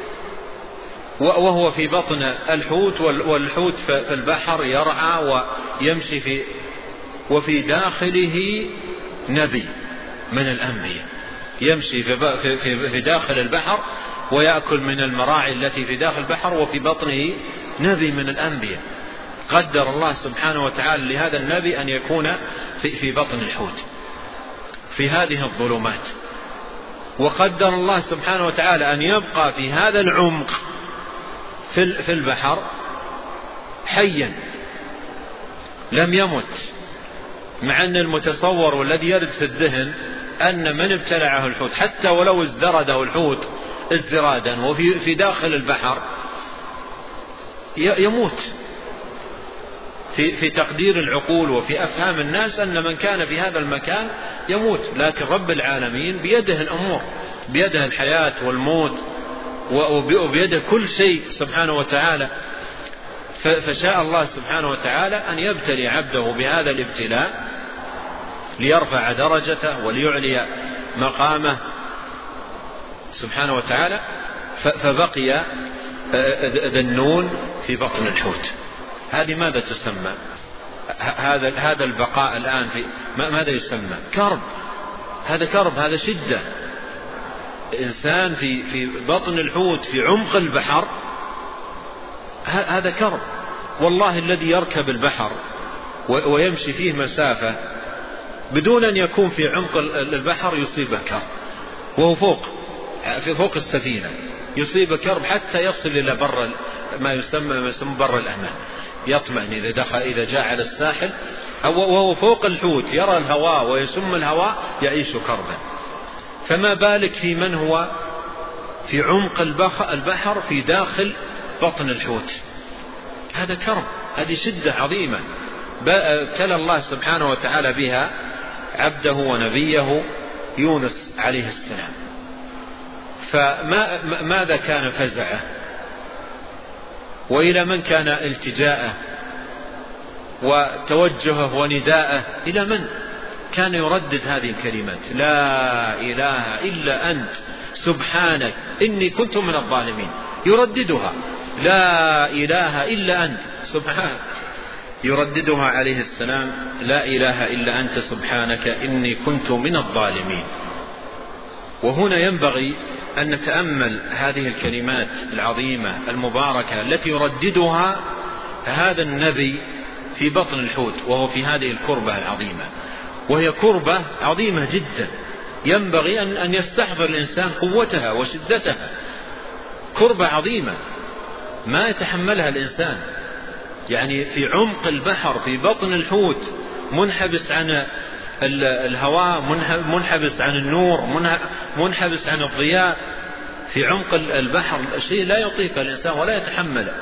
وهو في بطن الحوت والحوت في البحر يرعى ويمشي في وفي داخله نبي من الأنبياء يمشي في داخل البحر ويأكل من المراعي التي في داخل البحر، وفي بطنه نبي من الأنبياء. قدر الله سبحانه وتعالى لهذا النبي أن يكون في, في بطن الحوت في هذه الظلمات، وقدر الله سبحانه وتعالى أن يبقى في هذا العمق في, في البحر حيا لم يمت، مع أن المتصور والذي يرد في الذهن أن من ابتلعه الحوت حتى ولو ازدرده الحوت ازدرادا وفي في داخل البحر يموت. في, في تقدير العقول وفي أفهام الناس أن من كان في هذا المكان يموت، لكن رب العالمين بيده الأمور، بيده الحياة والموت وبيده كل شيء سبحانه وتعالى. فشاء الله سبحانه وتعالى أن يبتلي عبده بهذا الابتلاء ليرفع درجته وليعلي مقامه سبحانه وتعالى. فبقي ذنون في بطن الحوت. هذه ماذا تسمى؟ هذا هذا البقاء الآن في ماذا يسمى؟ كرب. هذا كرب، هذا شدة. إنسان في في بطن الحوت في عمق البحر، هذا كرب. والله الذي يركب البحر ويمشي فيه مسافة بدون أن يكون في عمق البحر يصيبه كرب، وهو فوق في فوق السفينة يصيب كرب حتى يصل إلى بر ما يسمى ما يسمى بر الأمان، يطمئن إذا دخل إذا جاء على الساحل وهو فوق الحوت يرى الهواء ويسم الهواء يعيش كربا. فما بالك في من هو في عمق البحر في داخل بطن الحوت؟ هذا كرب، هذه شدة عظيمة ابتلى الله سبحانه وتعالى بها عبده ونبيه يونس عليه السلام. فماذا كان فزعه؟ وإلى من كان التجاءه وتوجهه ونداءه؟ إلى من كان يردد هذه الكلمات؟ لا إله إلا أنت سبحانك إني كنت من الظالمين. يرددها لا إله إلا أنت سبحانك، يرددها عليه السلام لا إله إلا أنت سبحانك إني كنت من الظالمين. وهنا ينبغي أن نتأمل هذه الكلمات العظيمة المباركة التي يرددها هذا النبي في بطن الحوت وهو في هذه الكربة العظيمة، وهي كربة عظيمة جدا ينبغي أن يستحضر الإنسان قوتها وشدتها. كربة عظيمة ما يتحملها الإنسان، يعني في عمق البحر في بطن الحوت منحبس عن الهواء، منحبس عن النور، منحبس عن الضياء، في عمق البحر شيء لا يطيق الإنسان ولا يتحمله.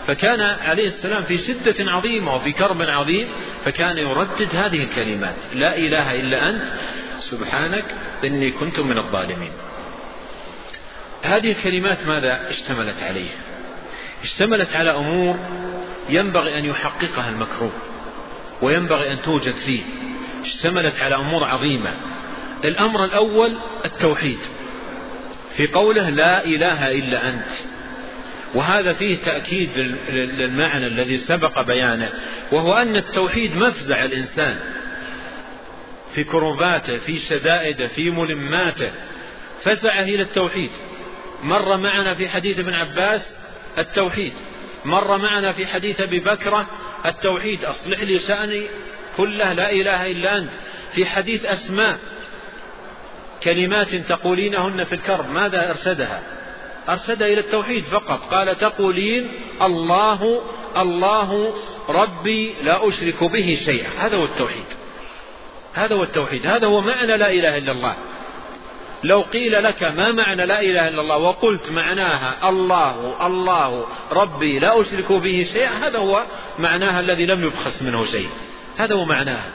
فكان عليه السلام في شدة عظيمة وفي كرب عظيم، فكان يردد هذه الكلمات: لا إله إلا أنت سبحانك إني كنت من الظالمين. هذه الكلمات ماذا اشتملت عليه؟ اشتملت على أمور ينبغي أن يحققها المكروه وينبغي أن توجد فيه. اشتملت على أمور عظيمة. الأمر الأول التوحيد، في قوله لا إله إلا أنت، وهذا فيه تأكيد للمعنى الذي سبق بيانه، وهو أن التوحيد مفزع الإنسان في كرباته، في شدائده، في ملماته، فزعه إلى التوحيد. مر معنا في حديث ابن عباس التوحيد، مر معنا في حديث أبي بكرة التوحيد: أصلح لي شأني كله لا إله إلا أنت. في حديث أسماء: كلمات تقولينهن في الكرب، ماذا أرشدها؟ أرشدها إلى التوحيد فقط. قال: تقولين الله الله ربي لا أشرك به شيئا. هذا هو التوحيد، هذا هو التوحيد، هذا هو معنى لا إله إلا الله. لو قيل لك ما معنى لا إله إلا الله وقلت معناها الله الله ربي لا أشرك به شيئا، هذا هو معناها الذي لم يبخس منه شيء، هذا هو معناها.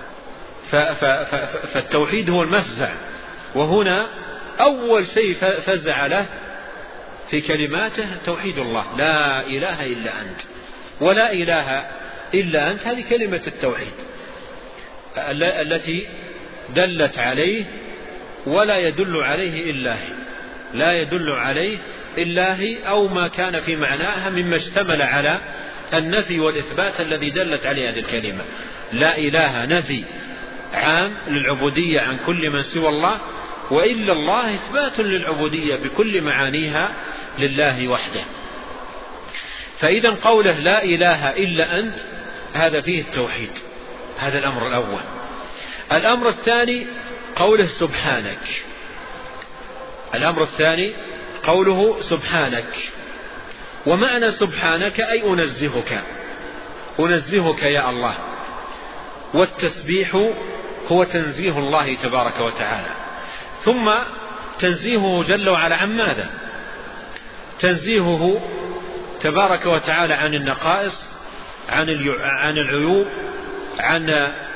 فالتوحيد هو المفزع، وهنا أول شيء فزع له في كلماته توحيد الله: لا إله إلا أنت. ولا إله إلا أنت هذه كلمة التوحيد التي دلت عليه ولا يدل عليه إلا هي، لا يدل عليه إلا هي أو ما كان في معناها مما اشتمل على النفي والإثبات الذي دلت عليه هذه الكلمة. لا إله نفي عام للعبودية عن كل من سوى الله، وإلا الله إثبات للعبودية بكل معانيها لله وحده. فإذا قوله لا إله إلا أنت هذا فيه التوحيد، هذا الأمر الأول. الأمر الثاني قوله سبحانك، الأمر الثاني قوله سبحانك. ومعنى سبحانك أي أنزهك، أنزهك يا الله. والتسبيح هو تنزيه الله تبارك وتعالى، ثم تنزيهه جل وعلا عن ماذا؟ تنزيهه تبارك وتعالى عن النقائص، عن العيوب، عن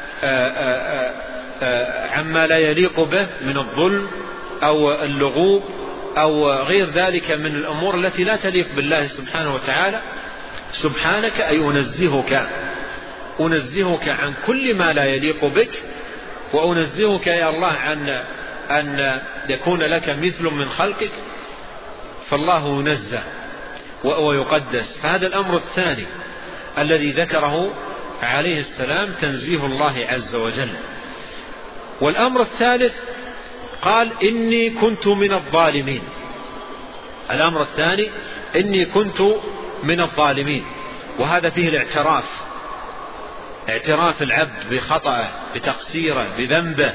عما لا يليق به من الظلم أو اللغوب أو غير ذلك من الأمور التي لا تليق بالله سبحانه وتعالى. سبحانك أي أنزهك، أنزهك عن كل ما لا يليق بك، وأنزهك يا الله عن أن يكون لك مثل من خلقك، فالله ينزه ويقدس. فهذا الأمر الثاني الذي ذكره عليه السلام تنزيه الله عز وجل. والأمر الثالث قال إني كنت من الظالمين. الأمر الثاني إني كنت من الظالمين، وهذا فيه الاعتراف، اعتراف العبد بخطأه، بتقصيره، بذنبه.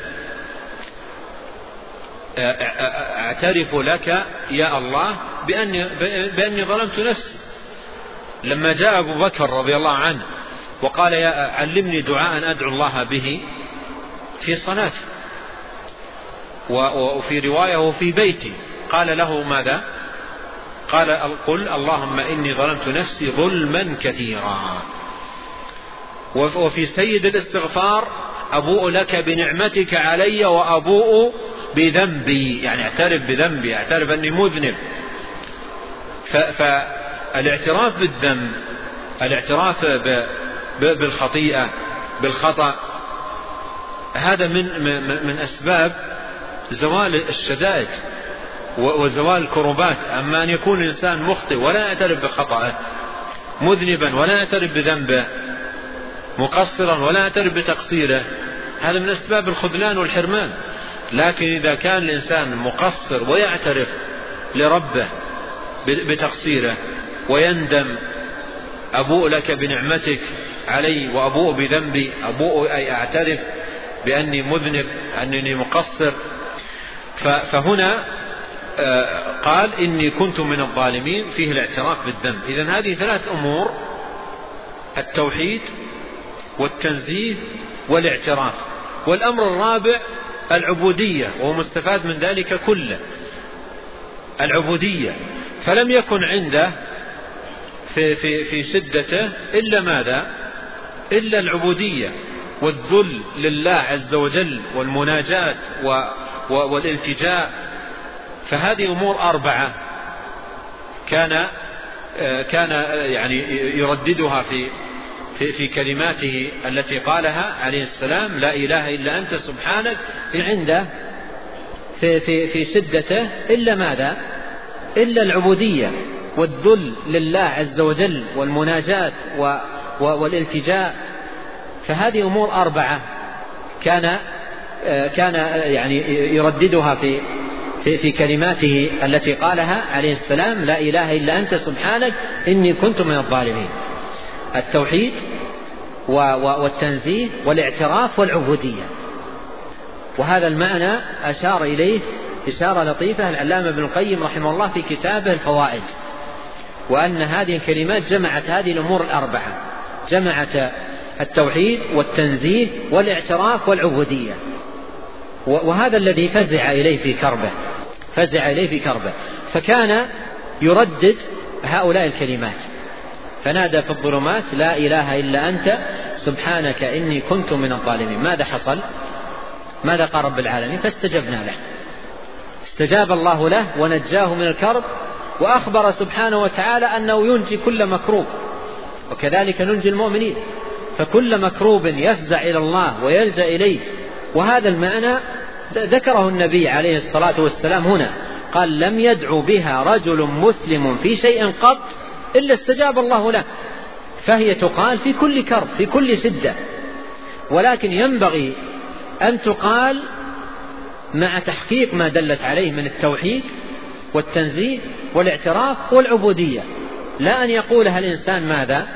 اعترف لك يا الله بأني, بأني ظلمت نفسي. لما جاء أبو بكر رضي الله عنه وقال يا علمني دعاء أدعو الله به في صلاته، وفي رواية وفي بيتي، قال له ماذا؟ قال قل اللهم إني ظلمت نفسي ظلما كثيرا. وفي سيد الاستغفار أبوء لك بنعمتك علي وأبوء بذنبي، يعني اعترف بذنبي، اعترف أني مذنب. فالاعتراف بالذنب، الاعتراف بالخطيئة بالخطأ، هذا من من أسباب زوال الشدائد وزوال الكربات. أما أن يكون الإنسان مخطئ ولا يعترف بخطأه، مذنبا ولا يعترف بذنبه، مقصرا ولا يعترف بتقصيره، هذا من أسباب الخذلان والحرمان. لكن إذا كان الإنسان مقصر ويعترف لربه بتقصيره ويندم، أبوء لك بنعمتك علي وأبوء بذنبي، أبوء أي أعترف بأني مذنب، أنني مقصر. فهنا قال إني كنت من الظالمين، فيه الاعتراف بالذنب. إذن هذه ثلاث أمور: التوحيد والتنزيه والاعتراف. والأمر الرابع العبودية، وهو مستفاد من ذلك كله، العبودية. فلم يكن عنده في, في, في شدته إلا ماذا؟ إلا العبودية والذل لله عز وجل والمناجاة والالتجاء. فهذه أمور أربعة كان كان يعني يرددها في في, في كلماته التي قالها عليه السلام: لا إله إلا أنت سبحانك، في عنده في, في, في شدته إلا ماذا؟ إلا العبودية والذل لله عز وجل والمناجاة والالتجاء. فهذه أمور أربعة كان كان يعني يرددها في في, في كلماته التي قالها عليه السلام: لا إله إلا أنت سبحانك إني كنت من الظالمين. التوحيد والتنزيه والاعتراف والعبودية. وهذا المعنى أشار إليه إشارة لطيفة العلامة ابن القيم رحمه الله في كتابه الفوائد، وأن هذه الكلمات جمعت هذه الأمور الأربعة، جمعت التوحيد والتنزيه والاعتراف والعبودية. وهذا الذي فزع إليه في كربه فزع إليه في كربه فكان يردد هؤلاء الكلمات، فنادى في الظلمات: لا إله إلا أنت سبحانك إني كنت من الظالمين. ماذا حصل؟ ماذا قال رب العالمين؟ فاستجبنا له، استجاب الله له ونجاه من الكرب، وأخبر سبحانه وتعالى أنه ينجي كل مكروب، وكذلك ننجي المؤمنين. فكل مكروب يفزع إلى الله ويلجأ إليه. وهذا المعنى ذكره النبي عليه الصلاة والسلام هنا، قال: لم يدعو بها رجل مسلم في شيء قط إلا استجاب الله له. فهي تقال في كل كرب، في كل شدة، ولكن ينبغي أن تقال مع تحقيق ما دلت عليه من التوحيد والتنزيه والاعتراف والعبودية، لا أن يقولها الإنسان ماذا؟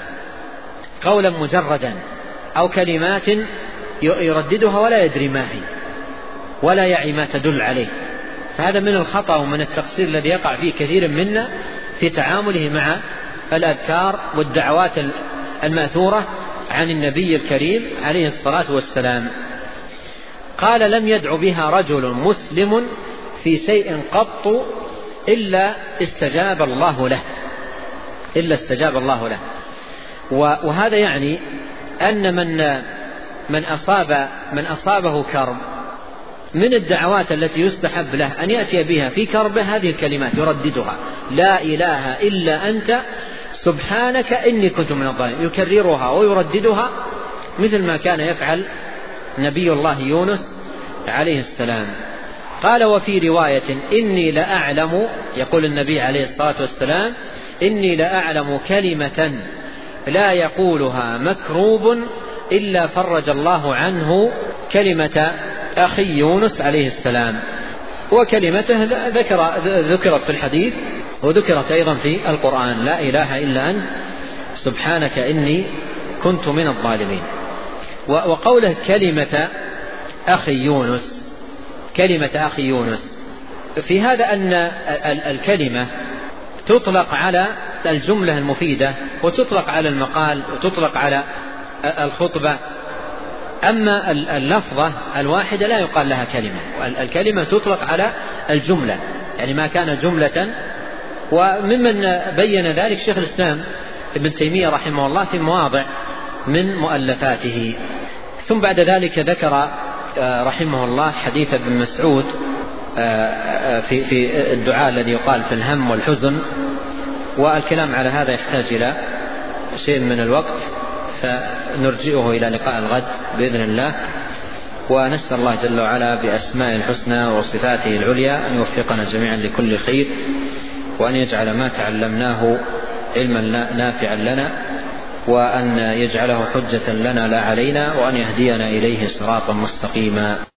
قولا مجردا أو كلمات يرددها ولا يدري ما هي ولا يعي ما تدل عليه. فهذا من الخطأ ومن التقصير الذي يقع فيه كثير منا في تعامله مع الأذكار والدعوات المأثورة عن النبي الكريم عليه الصلاة والسلام. قال: لم يدع بها رجل مسلم في شيء قط إلا استجاب الله له إلا استجاب الله له. وهذا يعني أن من من أصاب من أصابه كرب من الدعوات التي يستحب له أن يأتي بها في كربه هذه الكلمات يرددها: لا إله إلا أنت سبحانك إني كنت من الظالمين، يكررها ويرددها مثل ما كان يفعل نبي الله يونس عليه السلام. قال: وفي رواية: إني لأعلم، يقول النبي عليه الصلاة والسلام: إني لأعلم كلمة لا يقولها مكروب إلا فرج الله عنه كلمة أخي يونس عليه السلام. وكلمته ذكر ذكرت في الحديث وذكرت أيضا في القرآن: لا إله إلا أنت سبحانك إني كنت من الظالمين. وقوله كلمة أخي يونس، كلمة أخي يونس، في هذا أن الكلمة تطلق على الجملة المفيدة، وتطلق على المقال، وتطلق على الخطبة. أما اللفظة الواحدة لا يقال لها كلمة، الكلمة تطلق على الجملة، يعني ما كان جملة. وممن بين ذلك شيخ الإسلام ابن تيمية رحمه الله في مواضع من مؤلفاته. ثم بعد ذلك ذكر رحمه الله حديث ابن مسعود في في الدعاء الذي يقال في الهم والحزن. والكلام على هذا يحتاج إلى شيء من الوقت، فنرجئه إلى لقاء الغد بإذن الله. ونسأل الله جل وعلا بأسماء الحسنى وصفاته العليا أن يوفقنا جميعا لكل خير، وأن يجعل ما تعلمناه علما نافعا لنا، وأن يجعله حجة لنا لا علينا، وأن يهدينا إليه صراطا مستقيما.